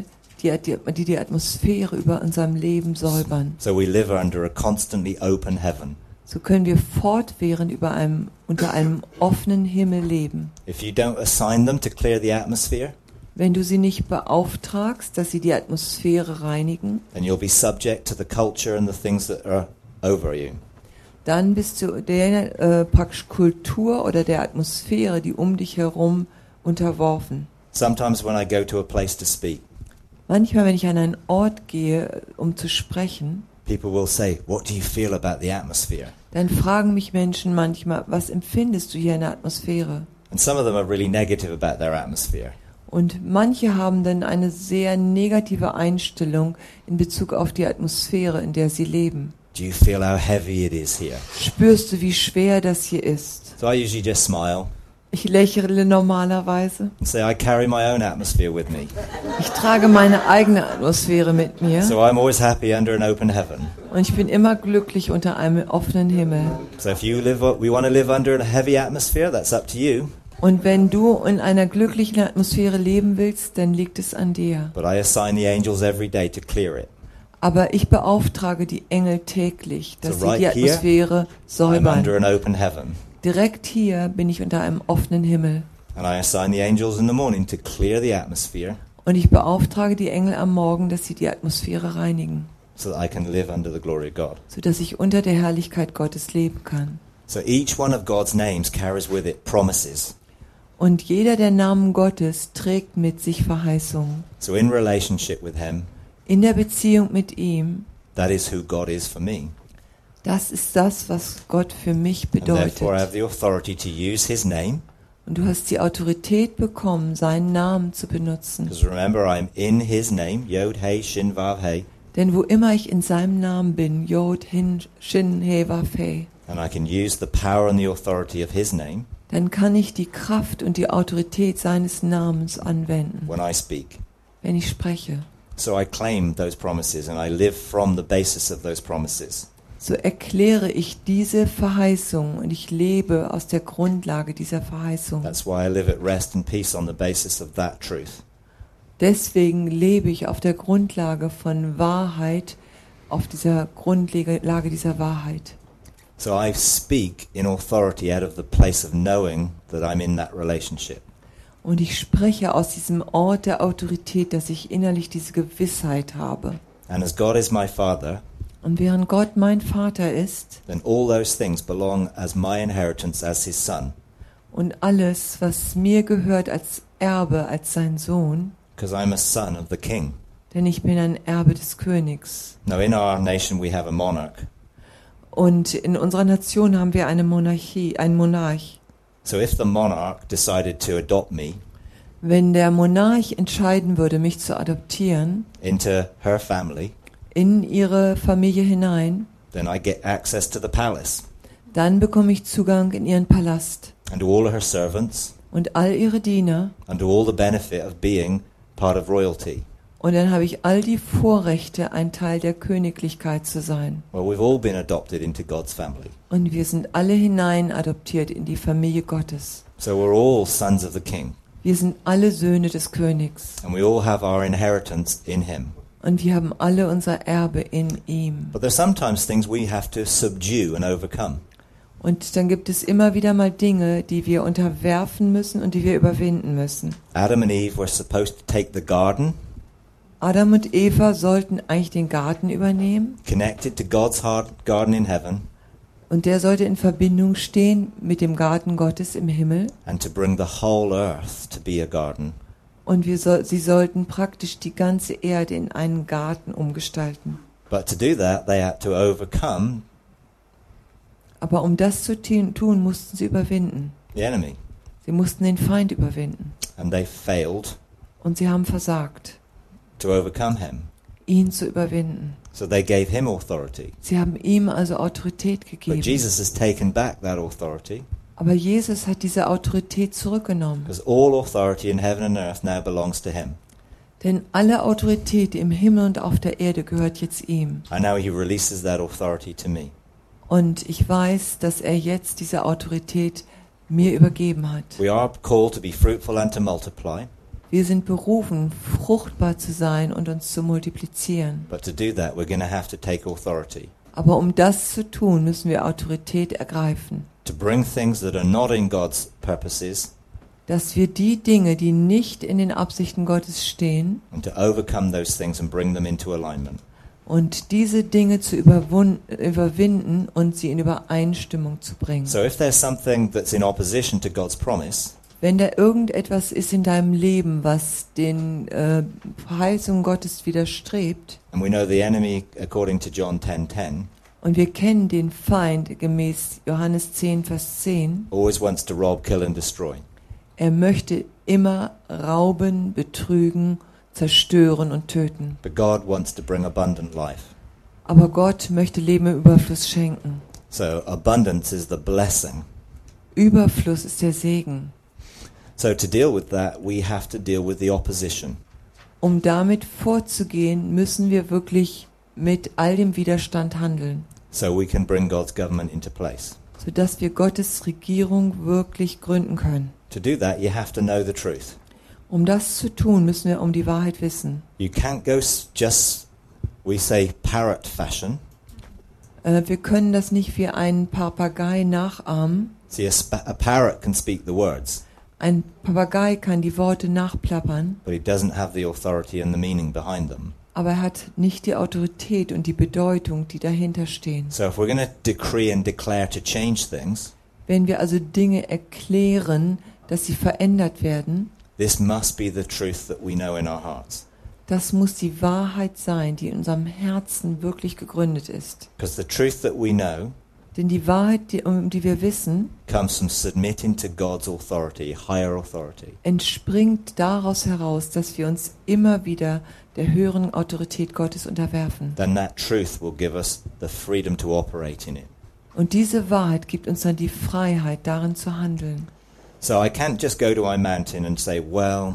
die Atmosphäre über unserem Leben säubern. So we live under a constantly open heaven. So können wir fortwährend unter einem offenen Himmel leben. If you don't assign them to clear the atmosphere, Wenn du sie nicht beauftragst, dass sie die Atmosphäre reinigen, then you'll be subject to the culture and the things that are over you. dann bist du der praktisch Kultur oder der Atmosphäre, die um dich herum unterworfen. Sometimes when I go to a place to speak, Manchmal, wenn ich an einen Ort gehe, um zu sprechen, people will say, "What do you feel about the atmosphere?" dann fragen mich Menschen manchmal, was empfindest du hier in der Atmosphäre? And some of them are really negative about their atmosphere. Und manche haben dann eine sehr negative Einstellung in Bezug auf die Atmosphäre, in der sie leben. Do you feel how heavy it is here? Spürst du, wie schwer das hier ist? So I usually just smile Ich lächle normalerweise. and say I carry my own atmosphere with me. Ich trage meine eigene Atmosphäre mit mir. So I'm always happy under an open heaven. Und ich bin immer glücklich unter einem offenen Himmel. So if we want to live under a heavy atmosphere, that's up to you. Und wenn du in einer glücklichen Atmosphäre leben willst, dann liegt es an dir. But I assign the angels every day to clear it. Aber ich beauftrage die Engel täglich, dass So sie die right here, Atmosphäre I'm under säubern. an open heaven. Direkt hier bin ich unter einem offenen Himmel. And I assign the angels in the morning to clear the atmosphere Und ich beauftrage die Engel am Morgen, dass sie die Atmosphäre reinigen, so that I can live under the glory of God. sodass ich unter der Herrlichkeit Gottes leben kann. So each one of God's names carries with it promises. Und jeder der Namen Gottes trägt mit sich Verheißungen. So in relationship with Him, In der Beziehung mit ihm, that is who God is for me. das ist das, was Gott für mich And therefore I bedeutet. have the authority to use His name. Und du hast die Autorität bekommen, seinen Namen zu benutzen. Because remember, I'm in His name, Yod, He, Shin, Vav, He. Denn wo immer ich in seinem Namen bin, Yod, Hin, Shin, He, Vav, He, And I can use the power and the authority of His name dann kann ich die Kraft und die Autorität seines Namens anwenden, when I speak. wenn ich spreche. So I claim those promises and I live from the basis of those promises. So erkläre ich diese Verheißung und ich lebe aus der Grundlage dieser Verheißung. That's why I live at rest and peace on the basis of that truth. Deswegen lebe ich auf der Grundlage von Wahrheit, auf dieser Grundlage dieser Wahrheit. So I speak in authority out of the place of knowing that I'm in that relationship. Und ich spreche aus diesem Ort der Autorität, dass ich innerlich diese Gewissheit habe. And as God is my Father, Und während Gott mein Vater ist then all those things belong as my inheritance as His Son. und alles, was mir gehört als Erbe, als sein Sohn, Because I'm a son of the King. denn ich bin ein Erbe des Königs. Now in our nation we have a monarch. Und in unserer Nation haben wir eine Monarchie, einen Monarch. So if the monarch decided to adopt me Wenn der Monarch entscheiden würde, mich zu adoptieren, into her family, in ihre Familie hinein, then I get access to the palace dann bekomme ich Zugang in ihren Palast and to all of her servants und all ihre Diener. and to all the benefit of being part of royalty. Und dann habe ich all die Vorrechte, ein Teil der Königlichkeit zu sein. Well, we've all been adopted into God's family. Und wir sind alle hinein adoptiert in die Familie Gottes. So we're all sons of the King. Wir sind alle Söhne des Königs. And we all have our inheritance in Him. Und wir haben alle unser Erbe in ihm. But there's sometimes things we have to subdue and overcome. Und dann gibt es immer wieder mal Dinge, die wir unterwerfen müssen und die wir überwinden müssen. Adam and Eve were supposed to take the garden, Adam und Eva sollten eigentlich den Garten übernehmen. connected to God's garden in heaven, Und der sollte in Verbindung stehen mit dem Garten Gottes im Himmel. and to bring the whole earth to be a garden. Und sie sollten praktisch die ganze Erde in einen Garten umgestalten. But to do that, they had to overcome Aber um das zu tun, mussten sie überwinden. the enemy. Sie mussten den Feind überwinden. And they failed Und sie haben versagt, to overcome him. ihn zu überwinden. So they gave him authority. Sie haben ihm also Autorität But gegeben. Jesus has taken back that authority, Aber Jesus hat diese Autorität zurückgenommen. because all authority in heaven and earth now belongs to him. Denn alle Autorität im Himmel und auf der Erde gehört jetzt ihm. And now he releases that authority to me. Und ich weiß, dass er jetzt diese Autorität mir übergeben hat. We are called to be fruitful and to multiply, Wir sind berufen, fruchtbar zu sein und uns zu multiplizieren. but to do that we're going to have to take authority. Aber um das zu tun, müssen wir Autorität ergreifen. To bring things that are not in God's purposes Dass wir die Dinge, die nicht in den Absichten Gottes stehen, and to overcome those things and bring them into alignment. und diese Dinge zu überwinden und sie in Übereinstimmung zu bringen. So if there's something that's in opposition to God's promise, Wenn da irgendetwas ist in deinem Leben, was den Verheißungen Gottes widerstrebt, and we know the enemy, according to John 10:10, und wir kennen den Feind gemäß Johannes 10, Vers 10, always wants to rob, kill and destroy. er möchte immer rauben, betrügen, zerstören und töten. But God wants to bring abundant life. Aber Gott möchte Leben im Überfluss schenken. So abundance is the blessing. Überfluss ist der Segen. So to deal with that, we have to deal with the opposition. Um damit vorzugehen, müssen wir wirklich mit all dem Widerstand handeln, So we can bring God's government into place. sodass wir Gottes Regierung wirklich gründen können. To do that, you have to know the truth. Um das zu tun, müssen wir um die Wahrheit wissen. You can't go just, we say, parrot fashion. Wir können das nicht wie einen Papagei nachahmen. See, a parrot can speak the words, Ein Papagei kann die Worte nachplappern, but he doesn't have the authority and the meaning behind them. aber er hat nicht die Autorität und die Bedeutung, die dahinter stehen. So if we're going to decree and declare to change things, Wenn wir also Dinge erklären, dass sie verändert werden, this must be the truth that we know in our hearts. das muss die Wahrheit sein, die in unserem Herzen wirklich gegründet ist. Because the truth that we know Denn die Wahrheit, um die wir wissen, comes from submitting to God's authority, higher authority. entspringt daraus heraus, dass wir uns immer wieder der höheren Autorität Gottes unterwerfen. Then that truth will give us the freedom to operate in it. Und diese Wahrheit gibt uns dann die Freiheit, darin zu handeln. So I can't just go to my mountain and say, well,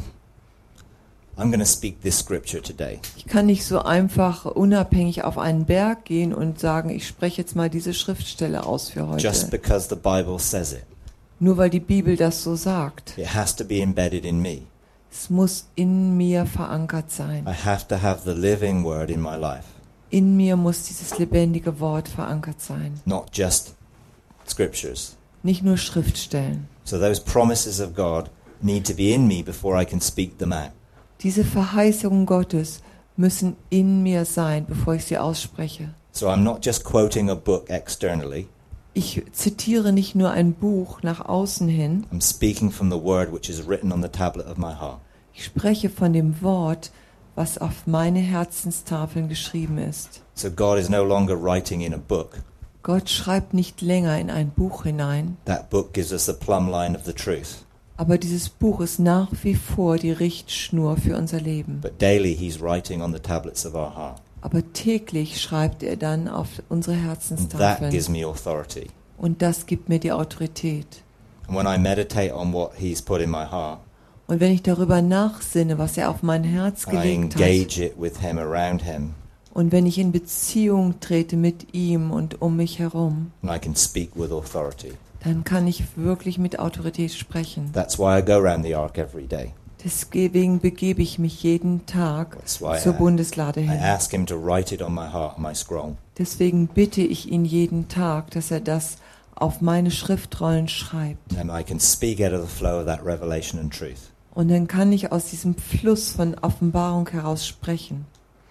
I'm going to speak this scripture today. Ich kann nicht so einfach unabhängig auf einen Berg gehen und sagen, ich spreche jetzt mal diese Schriftstelle aus für Just heute. because the Bible says it. Nur weil die Bibel das so sagt. It has to be embedded in me. Es muss in mir verankert sein. I have to have the living word in my life, In mir muss dieses lebendige Wort verankert sein. not just scriptures. Nicht nur Schriftstellen. So those promises of God need to be in me before I can speak them out. Diese Verheißungen Gottes müssen in mir sein, bevor ich sie ausspreche. So I'm not just quoting a book externally. Ich zitiere nicht nur ein Buch nach außen hin, I'm speaking from the word which is written on the tablet of my heart. ich spreche von dem Wort, was auf meine Herzenstafeln geschrieben ist. So God is no longer writing in a book. Gott schreibt nicht länger in ein Buch hinein, That book gives us the plumb line of the truth. aber dieses Buch ist nach wie vor die Richtschnur für unser Leben. But daily he's writing on the tablets of our heart. Aber täglich schreibt er dann auf unsere And that Herzenstafeln. gives me authority. Und das gibt mir die Autorität. And when I meditate on what he's put in my heart, Und wenn ich darüber nachsinne, was er auf mein Herz I gelegt hat, engage it with him, around him, und wenn ich in Beziehung trete mit ihm und um mich herum, and I can speak with authority. dann kann ich wirklich mit Autorität sprechen. That's why I go around the ark every day. Deswegen begebe ich mich jeden Tag That's why zur Bundeslade I hin. ask him to write it on my heart, on my scroll. Deswegen bitte ich ihn jeden Tag, dass er das auf meine Schriftrollen schreibt. And I can speak out of the flow of that revelation and truth. Und dann kann ich aus diesem Fluss von Offenbarung heraus sprechen.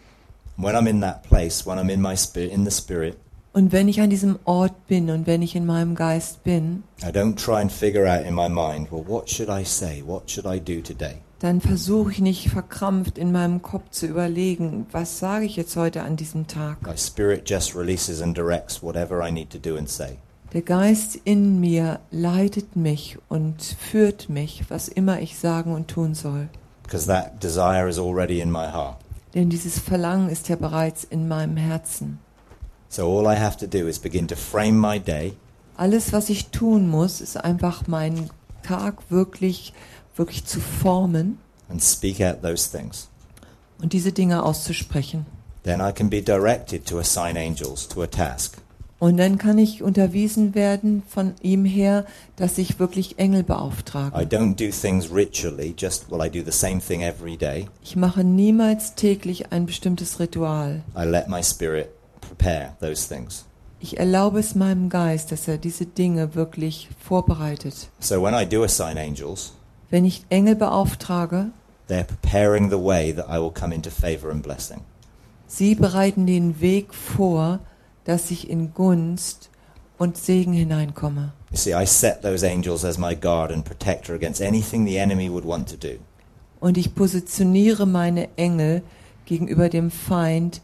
When I'm in that place, when I'm in my spirit, in the spirit, Und wenn ich an diesem Ort bin und wenn ich in meinem Geist bin, I don't try and figure out in my mind, well, what should I say? What should I do today? dann versuche ich nicht verkrampft in meinem Kopf zu überlegen, was sage ich jetzt heute an diesem Tag. My spirit just releases and directs whatever I need to do and say. Der Geist in mir leitet mich und führt mich, was immer ich sagen und tun soll. Because that desire is already in my heart. Denn dieses Verlangen ist ja bereits in meinem Herzen. So all I have to do is begin to frame my day Alles, was ich tun muss, ist einfach meinen Tag wirklich zu formen and speak out those things. und diese Dinge auszusprechen. Then I can be directed to assign angels to a task. Und dann kann ich unterwiesen werden von ihm her, dass ich wirklich Engel I beauftrage. don't do things ritually, I do the same thing every day. Ich mache niemals täglich ein bestimmtes Ritual. I let my spirit prepare those things. Ich erlaube es meinem Geist, dass er diese Dinge wirklich vorbereitet. So when I do assign angels, Wenn ich Engel beauftrage, they're preparing the way that I will come into favor and blessing. sie bereiten den Weg vor, dass ich in Gunst und Segen hineinkomme. You see, I set those angels as my guard and protector against anything the enemy would want to do. Und ich positioniere meine Engel gegenüber dem Feind,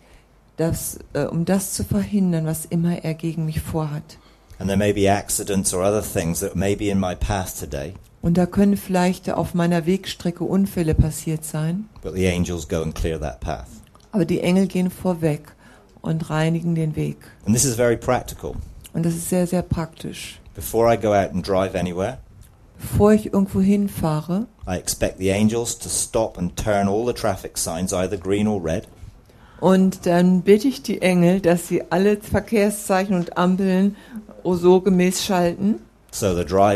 um das zu verhindern, was immer er gegen mich vorhat. And there may be accidents or other things that may be in my path today. Und da können vielleicht auf meiner Wegstrecke Unfälle passiert sein, but the angels go and clear that path. aber die Engel gehen vorweg und reinigen den Weg. And this is very practical. Und das ist sehr, sehr praktisch. Before I go out and drive anywhere, Bevor ich irgendwo hinfahre, I expect the angels to stop and turn all the traffic signs either green or red. und dann bitte ich die Engel, dass sie alle Verkehrszeichen und Ampeln so gemäß schalten, So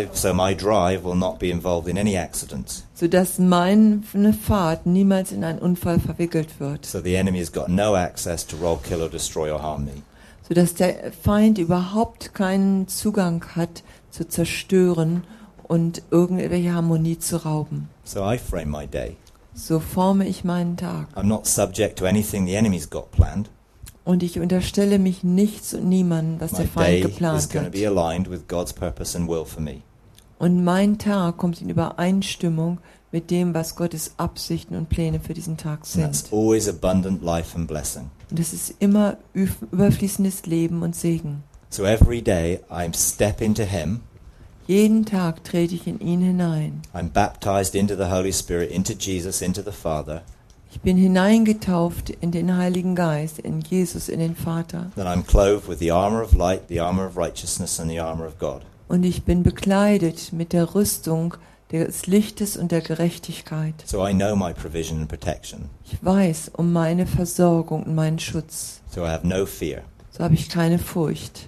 my drive will not be involved in any accidents. sodass meine Fahrt niemals in einen Unfall verwickelt wird. So the enemy has got no access to roll, kill or destroy or harm me. Sodass der Feind überhaupt keinen Zugang hat zu zerstören und irgendwelche Harmonie zu rauben. So I frame my day. So forme ich meinen Tag. I'm not subject to anything the enemy's got planned. Und ich unterstelle mich nichts und niemandem, was My der day Feind is geplant going to hat. be aligned with God's purpose and will for me. Und mein Tag kommt in Übereinstimmung mit dem, was Gottes Absichten und Pläne für diesen Tag And sind. that's always abundant life and blessing. Und es ist immer überfließendes Leben und Segen. So every day I step into Him. Jeden Tag trete ich in ihn hinein. I'm baptized into the Holy Spirit, into Jesus, into the Father. Ich bin hineingetauft in den Heiligen Geist, in Jesus, in den Vater. Then I'm clothed with the armor of light, the armor of righteousness, and the armor of God. Und ich bin bekleidet mit der Rüstung des Lichtes und der Gerechtigkeit. So I know my provision and protection. Ich weiß um meine Versorgung und meinen Schutz. So I have no fear. So habe ich keine Furcht.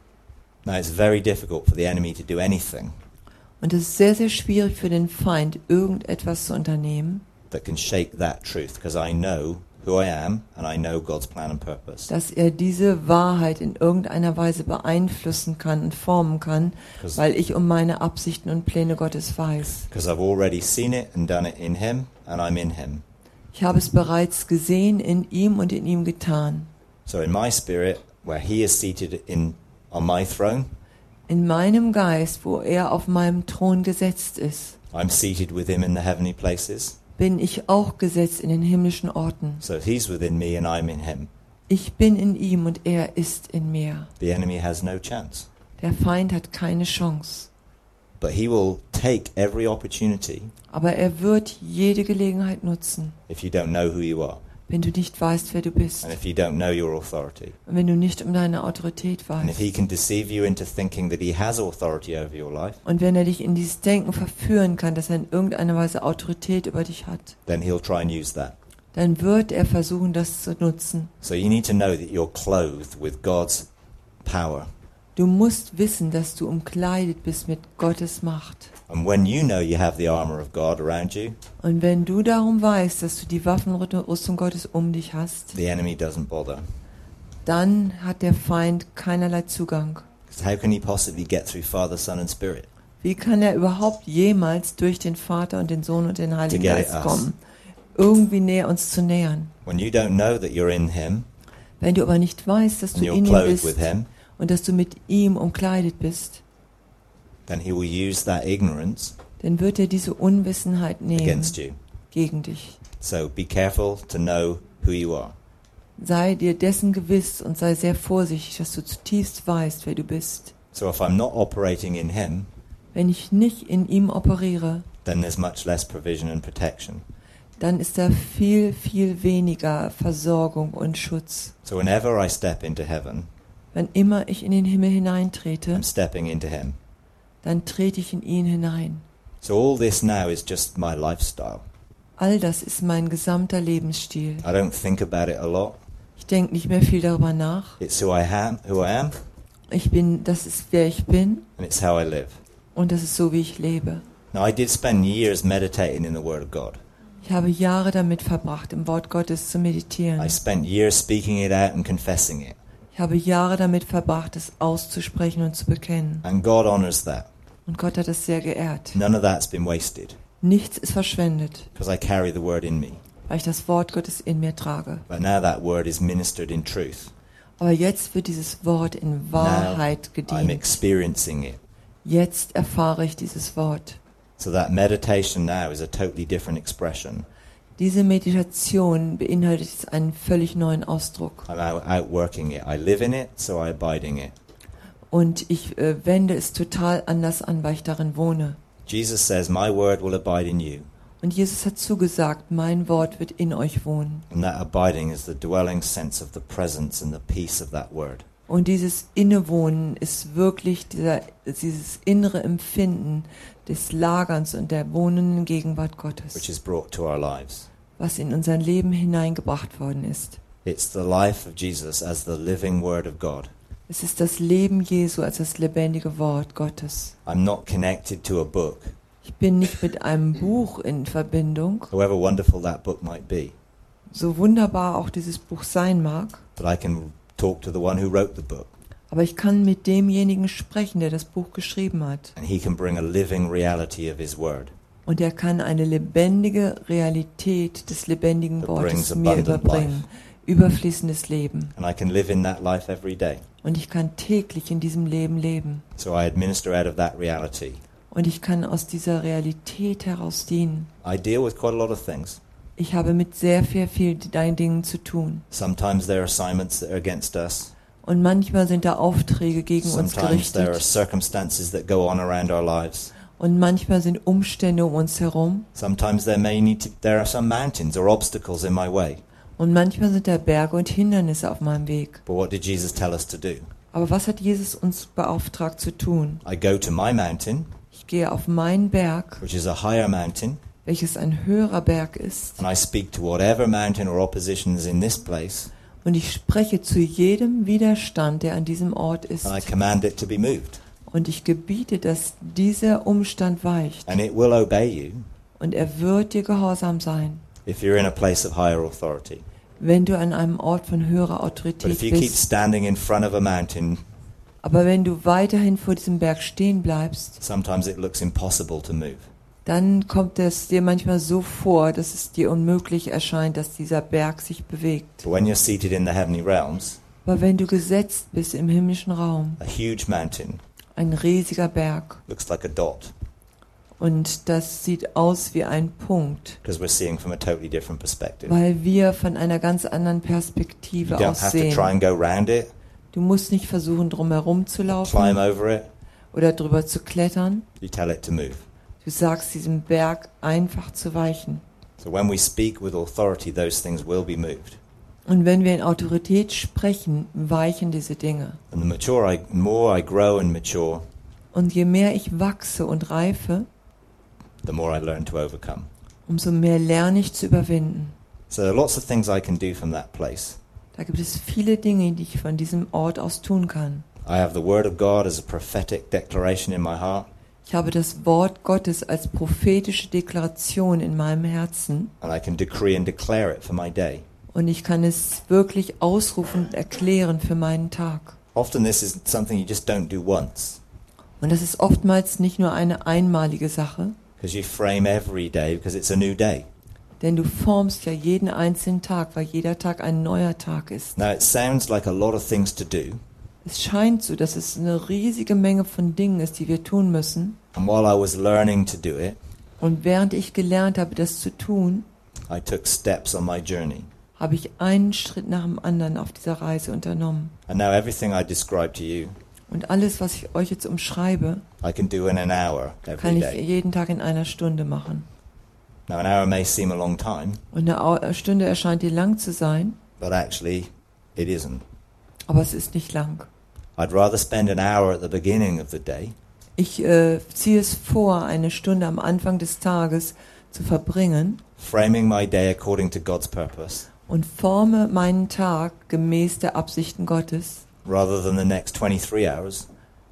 Now it's very difficult for the enemy to do anything Und es ist sehr, sehr schwierig für den Feind, irgendetwas zu unternehmen, that can shake that truth, because I know who I am and I know God's plan and purpose. dass er diese Wahrheit in irgendeiner Weise beeinflussen kann und formen kann, weil ich um meine Absichten und Pläne Gottes weiß. Because I've already seen it and done it in Him, and I'm in Him. Ich habe es bereits gesehen in ihm und in ihm getan. So in my spirit, where He is seated on my throne, In meinem Geist, wo er auf meinem Thron gesetzt ist, I'm seated with Him in the heavenly places. bin ich auch gesetzt in den himmlischen Orten. So He's within me and I'm in Him. Ich bin in ihm und er ist in mir. The enemy has no chance. Der Feind hat keine Chance. But he will take every opportunity Aber er wird jede Gelegenheit nutzen, if you don't know who you are wenn du nicht weißt, wer du bist. and if you don't know your authority. Und wenn du nicht um deine Autorität And if he weißt. can deceive you into thinking that he has authority over your life, Und wenn er dich in dieses Denken verführen kann, dass er in irgendeiner Weise Autorität über dich hat, then he'll try and use that. dann wird er versuchen, das zu nutzen. So you need to know that you're clothed with God's power. Du musst wissen, dass du umkleidet bist mit Gottes Macht. And when you know you have the armor of God around you, Und wenn du darum weißt, dass du die Waffenrüstung Gottes um dich hast, the enemy doesn't bother. dann hat der Feind keinerlei Zugang. Because how can he possibly get through Father, Son and Spirit? Wie kann er überhaupt jemals durch den Vater und den Sohn und den Heiligen To get Geist us. kommen, irgendwie näher uns zu nähern? When you don't know that you're in him Wenn du aber nicht weißt, dass and du you're in ihm clothed bist with him, und dass du mit ihm umkleidet bist, then he will use that ignorance dann wird er diese Unwissenheit nehmen against you. gegen dich. So be careful to know who you are. Sei dir dessen gewiss und sei sehr vorsichtig, dass du zutiefst weißt, wer du bist. So if I'm not operating in him, Wenn ich nicht in ihm operiere, then there's much less provision and protection. dann ist da viel, viel weniger Versorgung und Schutz. So whenever I step into heaven, Wann immer ich in den Himmel hineintrete, I'm stepping into him. dann trete ich in ihn hinein. So all this now is just my lifestyle. All das ist mein gesamter Lebensstil. I don't think about it a lot. Ich denke nicht mehr viel darüber nach. It's who I am, Das ist wer ich bin and it's how I live. und das ist so, wie ich lebe. Now I did spend years meditating in the Word of God. Ich habe Jahre damit verbracht, im Wort Gottes zu meditieren. I spent years speaking it out and confessing it. Ich habe Jahre damit verbracht, es auszusprechen und zu bekennen. And God honors that. Und Gott hat es sehr geehrt. None of that's been wasted Nichts ist verschwendet, because I carry the Word in me. weil ich das Wort Gottes in mir trage. But now that Word is ministered in truth. Aber jetzt wird dieses Wort in Now Wahrheit I'm gedient. experiencing it. Jetzt erfahre ich dieses Wort. So that meditation now is a totally different expression. Diese Meditation beinhaltet jetzt einen völlig neuen Ausdruck. I'm outworking it. I live in it, so I abide in it. Und ich wende es total anders an, weil ich darin wohne. Jesus says, "My word will abide in you." Und Jesus hat zugesagt, mein Wort wird in euch wohnen. And that abiding is the dwelling sense of the presence and the peace of that word. Und dieses Innewohnen ist wirklich dieses innere Empfinden des Lagerns und der wohnenden Gegenwart Gottes, Which is brought to our lives. was in unser Leben hineingebracht worden ist. It's the life of Jesus as the living word of God. Es ist das Leben Jesu als das lebendige Wort Gottes. I'm not connected to a book, Ich bin nicht mit einem Buch in Verbindung, however wonderful that book might be, so wunderbar auch dieses Buch sein mag, but I can talk to the one who wrote the book, aber ich kann mit demjenigen sprechen, der das Buch geschrieben hat. and he can bring a living reality of his word Und er kann eine lebendige Realität des lebendigen that Wortes brings mir abundant überbringen. Überfließendes Leben. and I can live in that life every day. Und ich kann täglich in diesem Leben leben. So I administer out of that reality. Und ich kann aus dieser Realität heraus dienen. I deal with quite a lot of things. Ich habe mit sehr vielen Dingen zu tun. Sometimes there are assignments that are against us. Und manchmal sind da Aufträge gegen uns Sometimes there are gerichtet. circumstances that go on around our lives. Und manchmal sind Umstände um uns herum. Sometimes there are some mountains or obstacles in my way. Und manchmal sind da Berge und Hindernisse auf meinem Weg. But what did Jesus tell us to do? Aber was hat Jesus uns beauftragt zu tun? I go to my mountain, Ich gehe auf meinen Berg, which is a higher mountain, welches ein höherer Berg ist. and I speak to whatever mountain or opposition is in this place, Und ich spreche zu jedem Widerstand, der an diesem Ort ist. and I command it to be moved. Und ich gebiete, dass dieser Umstand weicht. And it will obey you Und er wird dir gehorsam sein, if you're in a place of higher authority. wenn du an einem Ort von höherer But Autorität if you keep bist. standing in front of a mountain, Aber wenn du weiterhin vor diesem Berg stehen bleibst, sometimes it looks impossible to move. dann kommt es dir manchmal so vor, dass es dir unmöglich erscheint, dass dieser Berg sich bewegt. But when you're seated in the heavenly realms, Aber wenn du gesetzt bist im himmlischen Raum, a huge mountain ein riesiger Berg, looks like a dot und das sieht aus wie ein Punkt, because we're seeing from a totally different perspective. weil wir von einer ganz anderen You Perspektive don't aus have to try sehen. and go round it, Du musst nicht versuchen, drumherum zu climb laufen over it. oder drüber zu klettern. You tell it to move. Du sagst diesem Berg einfach zu weichen. So when we speak with authority, those things will be moved. Und wenn wir in Autorität sprechen, weichen diese Dinge. And the more I grow and mature, Und je mehr ich wachse und reife, the more I learn to overcome. umso mehr lerne ich zu überwinden. So there are lots of things I can do from that place. Da gibt es viele Dinge, die ich von diesem Ort aus tun kann. I have the word of God as a prophetic declaration in my heart, Ich habe das Wort Gottes als prophetische Deklaration in meinem Herzen and I can decree and declare it for my day. und ich kann es wirklich ausrufend erklären für meinen Tag. Often this is something you just don't do once, Und das ist oftmals nicht nur eine einmalige Sache, because you frame every day because it's a new day. denn du formst ja jeden einzelnen Tag, weil jeder Tag ein neuer Tag ist. Now it sounds like a lot of things to do, Es scheint so, dass es eine riesige Menge von Dingen ist, die wir tun müssen. and while I was learning to do it, Und während ich gelernt habe, das zu tun, I took steps on my journey. habe ich einen Schritt nach dem anderen auf dieser Reise unternommen. And now everything I describe to you, Und alles, was ich euch jetzt umschreibe, I can do in an hour kann every ich day. jeden Tag in einer Stunde machen. Now an hour may seem a long time, Und eine Stunde erscheint dir lang zu sein, but actually it isn't. aber es ist nicht lang. I'd rather spend an hour at the beginning of the day Ich ziehe es vor, eine Stunde am Anfang des Tages zu verbringen framing my day according to God's purpose, und forme meinen Tag gemäß der Absichten Gottes. rather than the next 23 hours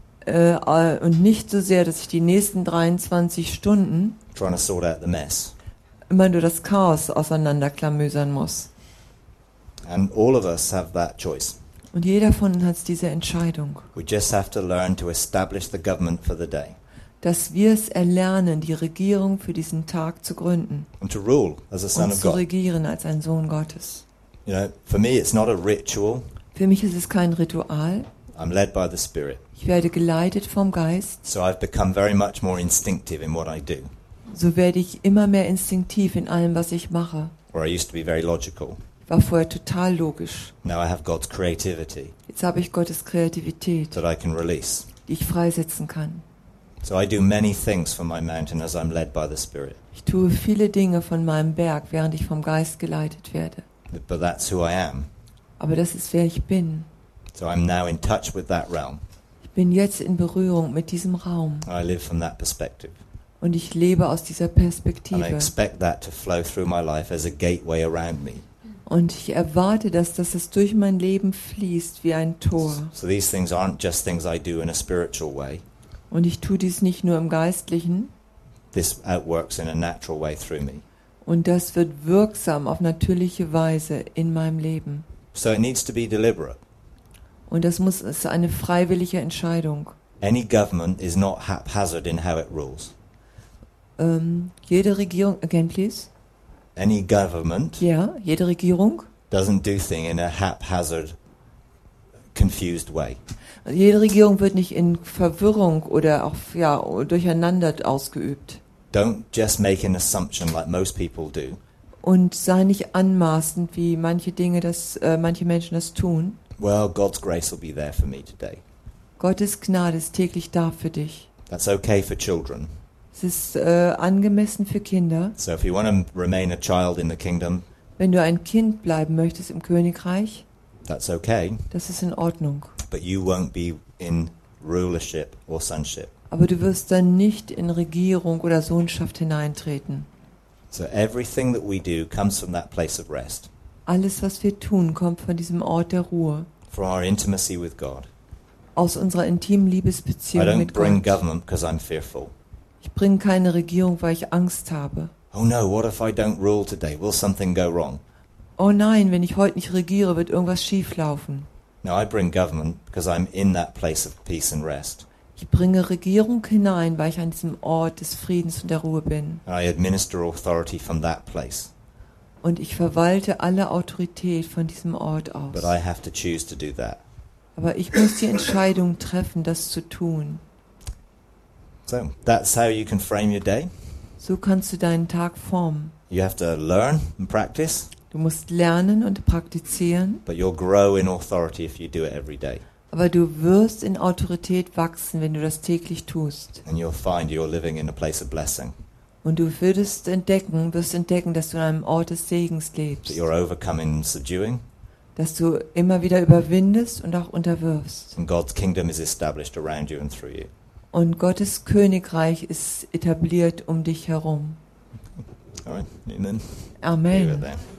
Und nicht so sehr, dass ich die nächsten 23 Stunden trying to sort out the mess. immer nur das Chaos auseinanderklamüsern muss. And all of us have that choice. Und jeder von uns hat diese Entscheidung, We just have to learn to establish the government for the day dass wir es erlernen, die Regierung für diesen Tag zu gründen and to rule as a son und of zu God. regieren als ein Sohn Gottes. You know, for me it's not a ritual. Für mich ist es kein Ritual. I'm led by the Spirit. Ich werde geleitet vom Geist. So I've become very much more instinctive in what I do, So werde ich immer mehr instinktiv in allem, was ich mache. where I used to be very logical. Ich war vorher total logisch. Now I have God's creativity Jetzt habe ich Gottes Kreativität, that I can release. die ich freisetzen kann. So I do many things for my mountain as I'm led by the Spirit. Ich tue viele Dinge von meinem Berg, während ich vom Geist geleitet werde. But that's who I am. Aber das ist, wer ich bin. So I'm now in touch with that realm. Ich bin jetzt in Berührung mit diesem Raum. I live from that perspective. Und ich lebe aus dieser And I Perspektive. expect that to flow through my life as a gateway around me. Und ich erwarte, dass es durch mein Leben fließt wie ein Tor. So these things aren't just things I do in a spiritual way. Und ich tue dies nicht nur im Geistlichen. This outworks in a natural way through me. Und das wird wirksam auf natürliche Weise in meinem Leben. So it needs to be deliberate. Und das ist eine freiwillige Entscheidung. Any government is not haphazard in how it rules. Jede Regierung, again please. Any government Ja, jede Regierung. doesn't do things in a haphazard, confused way. Jede Regierung wird nicht in Verwirrung oder auch durcheinander ausgeübt. Don't just make an assumption like most people do. Und sei nicht anmaßend, wie manche Menschen das tun. Well, God's grace will be there for me today. Gottes Gnade ist täglich da für dich. That's okay for children. Es ist angemessen für Kinder. So if you want to remain a child in the kingdom, Wenn du ein Kind bleiben möchtest im Königreich, that's okay. das ist in Ordnung. But you won't be in rulership or sonship. Aber du wirst dann nicht in Regierung oder Sohnschaft hineintreten. So everything that we do comes from that place of rest, Alles, was wir tun, kommt von diesem Ort der Ruhe. from our intimacy with God. Aus unserer intimen I Liebesbeziehung don't mit bring Gott. government because I'm fearful. Ich bringe keine Regierung, weil ich Angst habe. Oh no, what if I don't rule today? Will something go wrong? Oh nein, wenn ich heute nicht regiere, wird irgendwas schieflaufen. No, I bring government because I'm in that place of peace and rest. Ich bringe Regierung hinein, weil ich an diesem Ort des Friedens und der Ruhe bin. And I administer authority from that place. Und ich verwalte alle Autorität von diesem Ort aus. But I have to choose to do that. Aber ich muss die Entscheidung treffen, das zu tun. So that's how you can frame your day. So kannst du deinen Tag formen. You have to learn and practice, Du musst lernen und praktizieren, but you'll grow in authority if you do it every day. aber du wirst in Autorität wachsen, wenn du das täglich tust. And you'll find you're living in a place of blessing, Und du wirst entdecken, dass du an einem Ort des Segens that lebst. you're overcoming and subduing, Dass du immer wieder überwindest und auch unterwirfst. and God's kingdom is established around you and through you. Und Gottes Königreich ist etabliert um dich herum. All right, amen. Leave it Amen. there.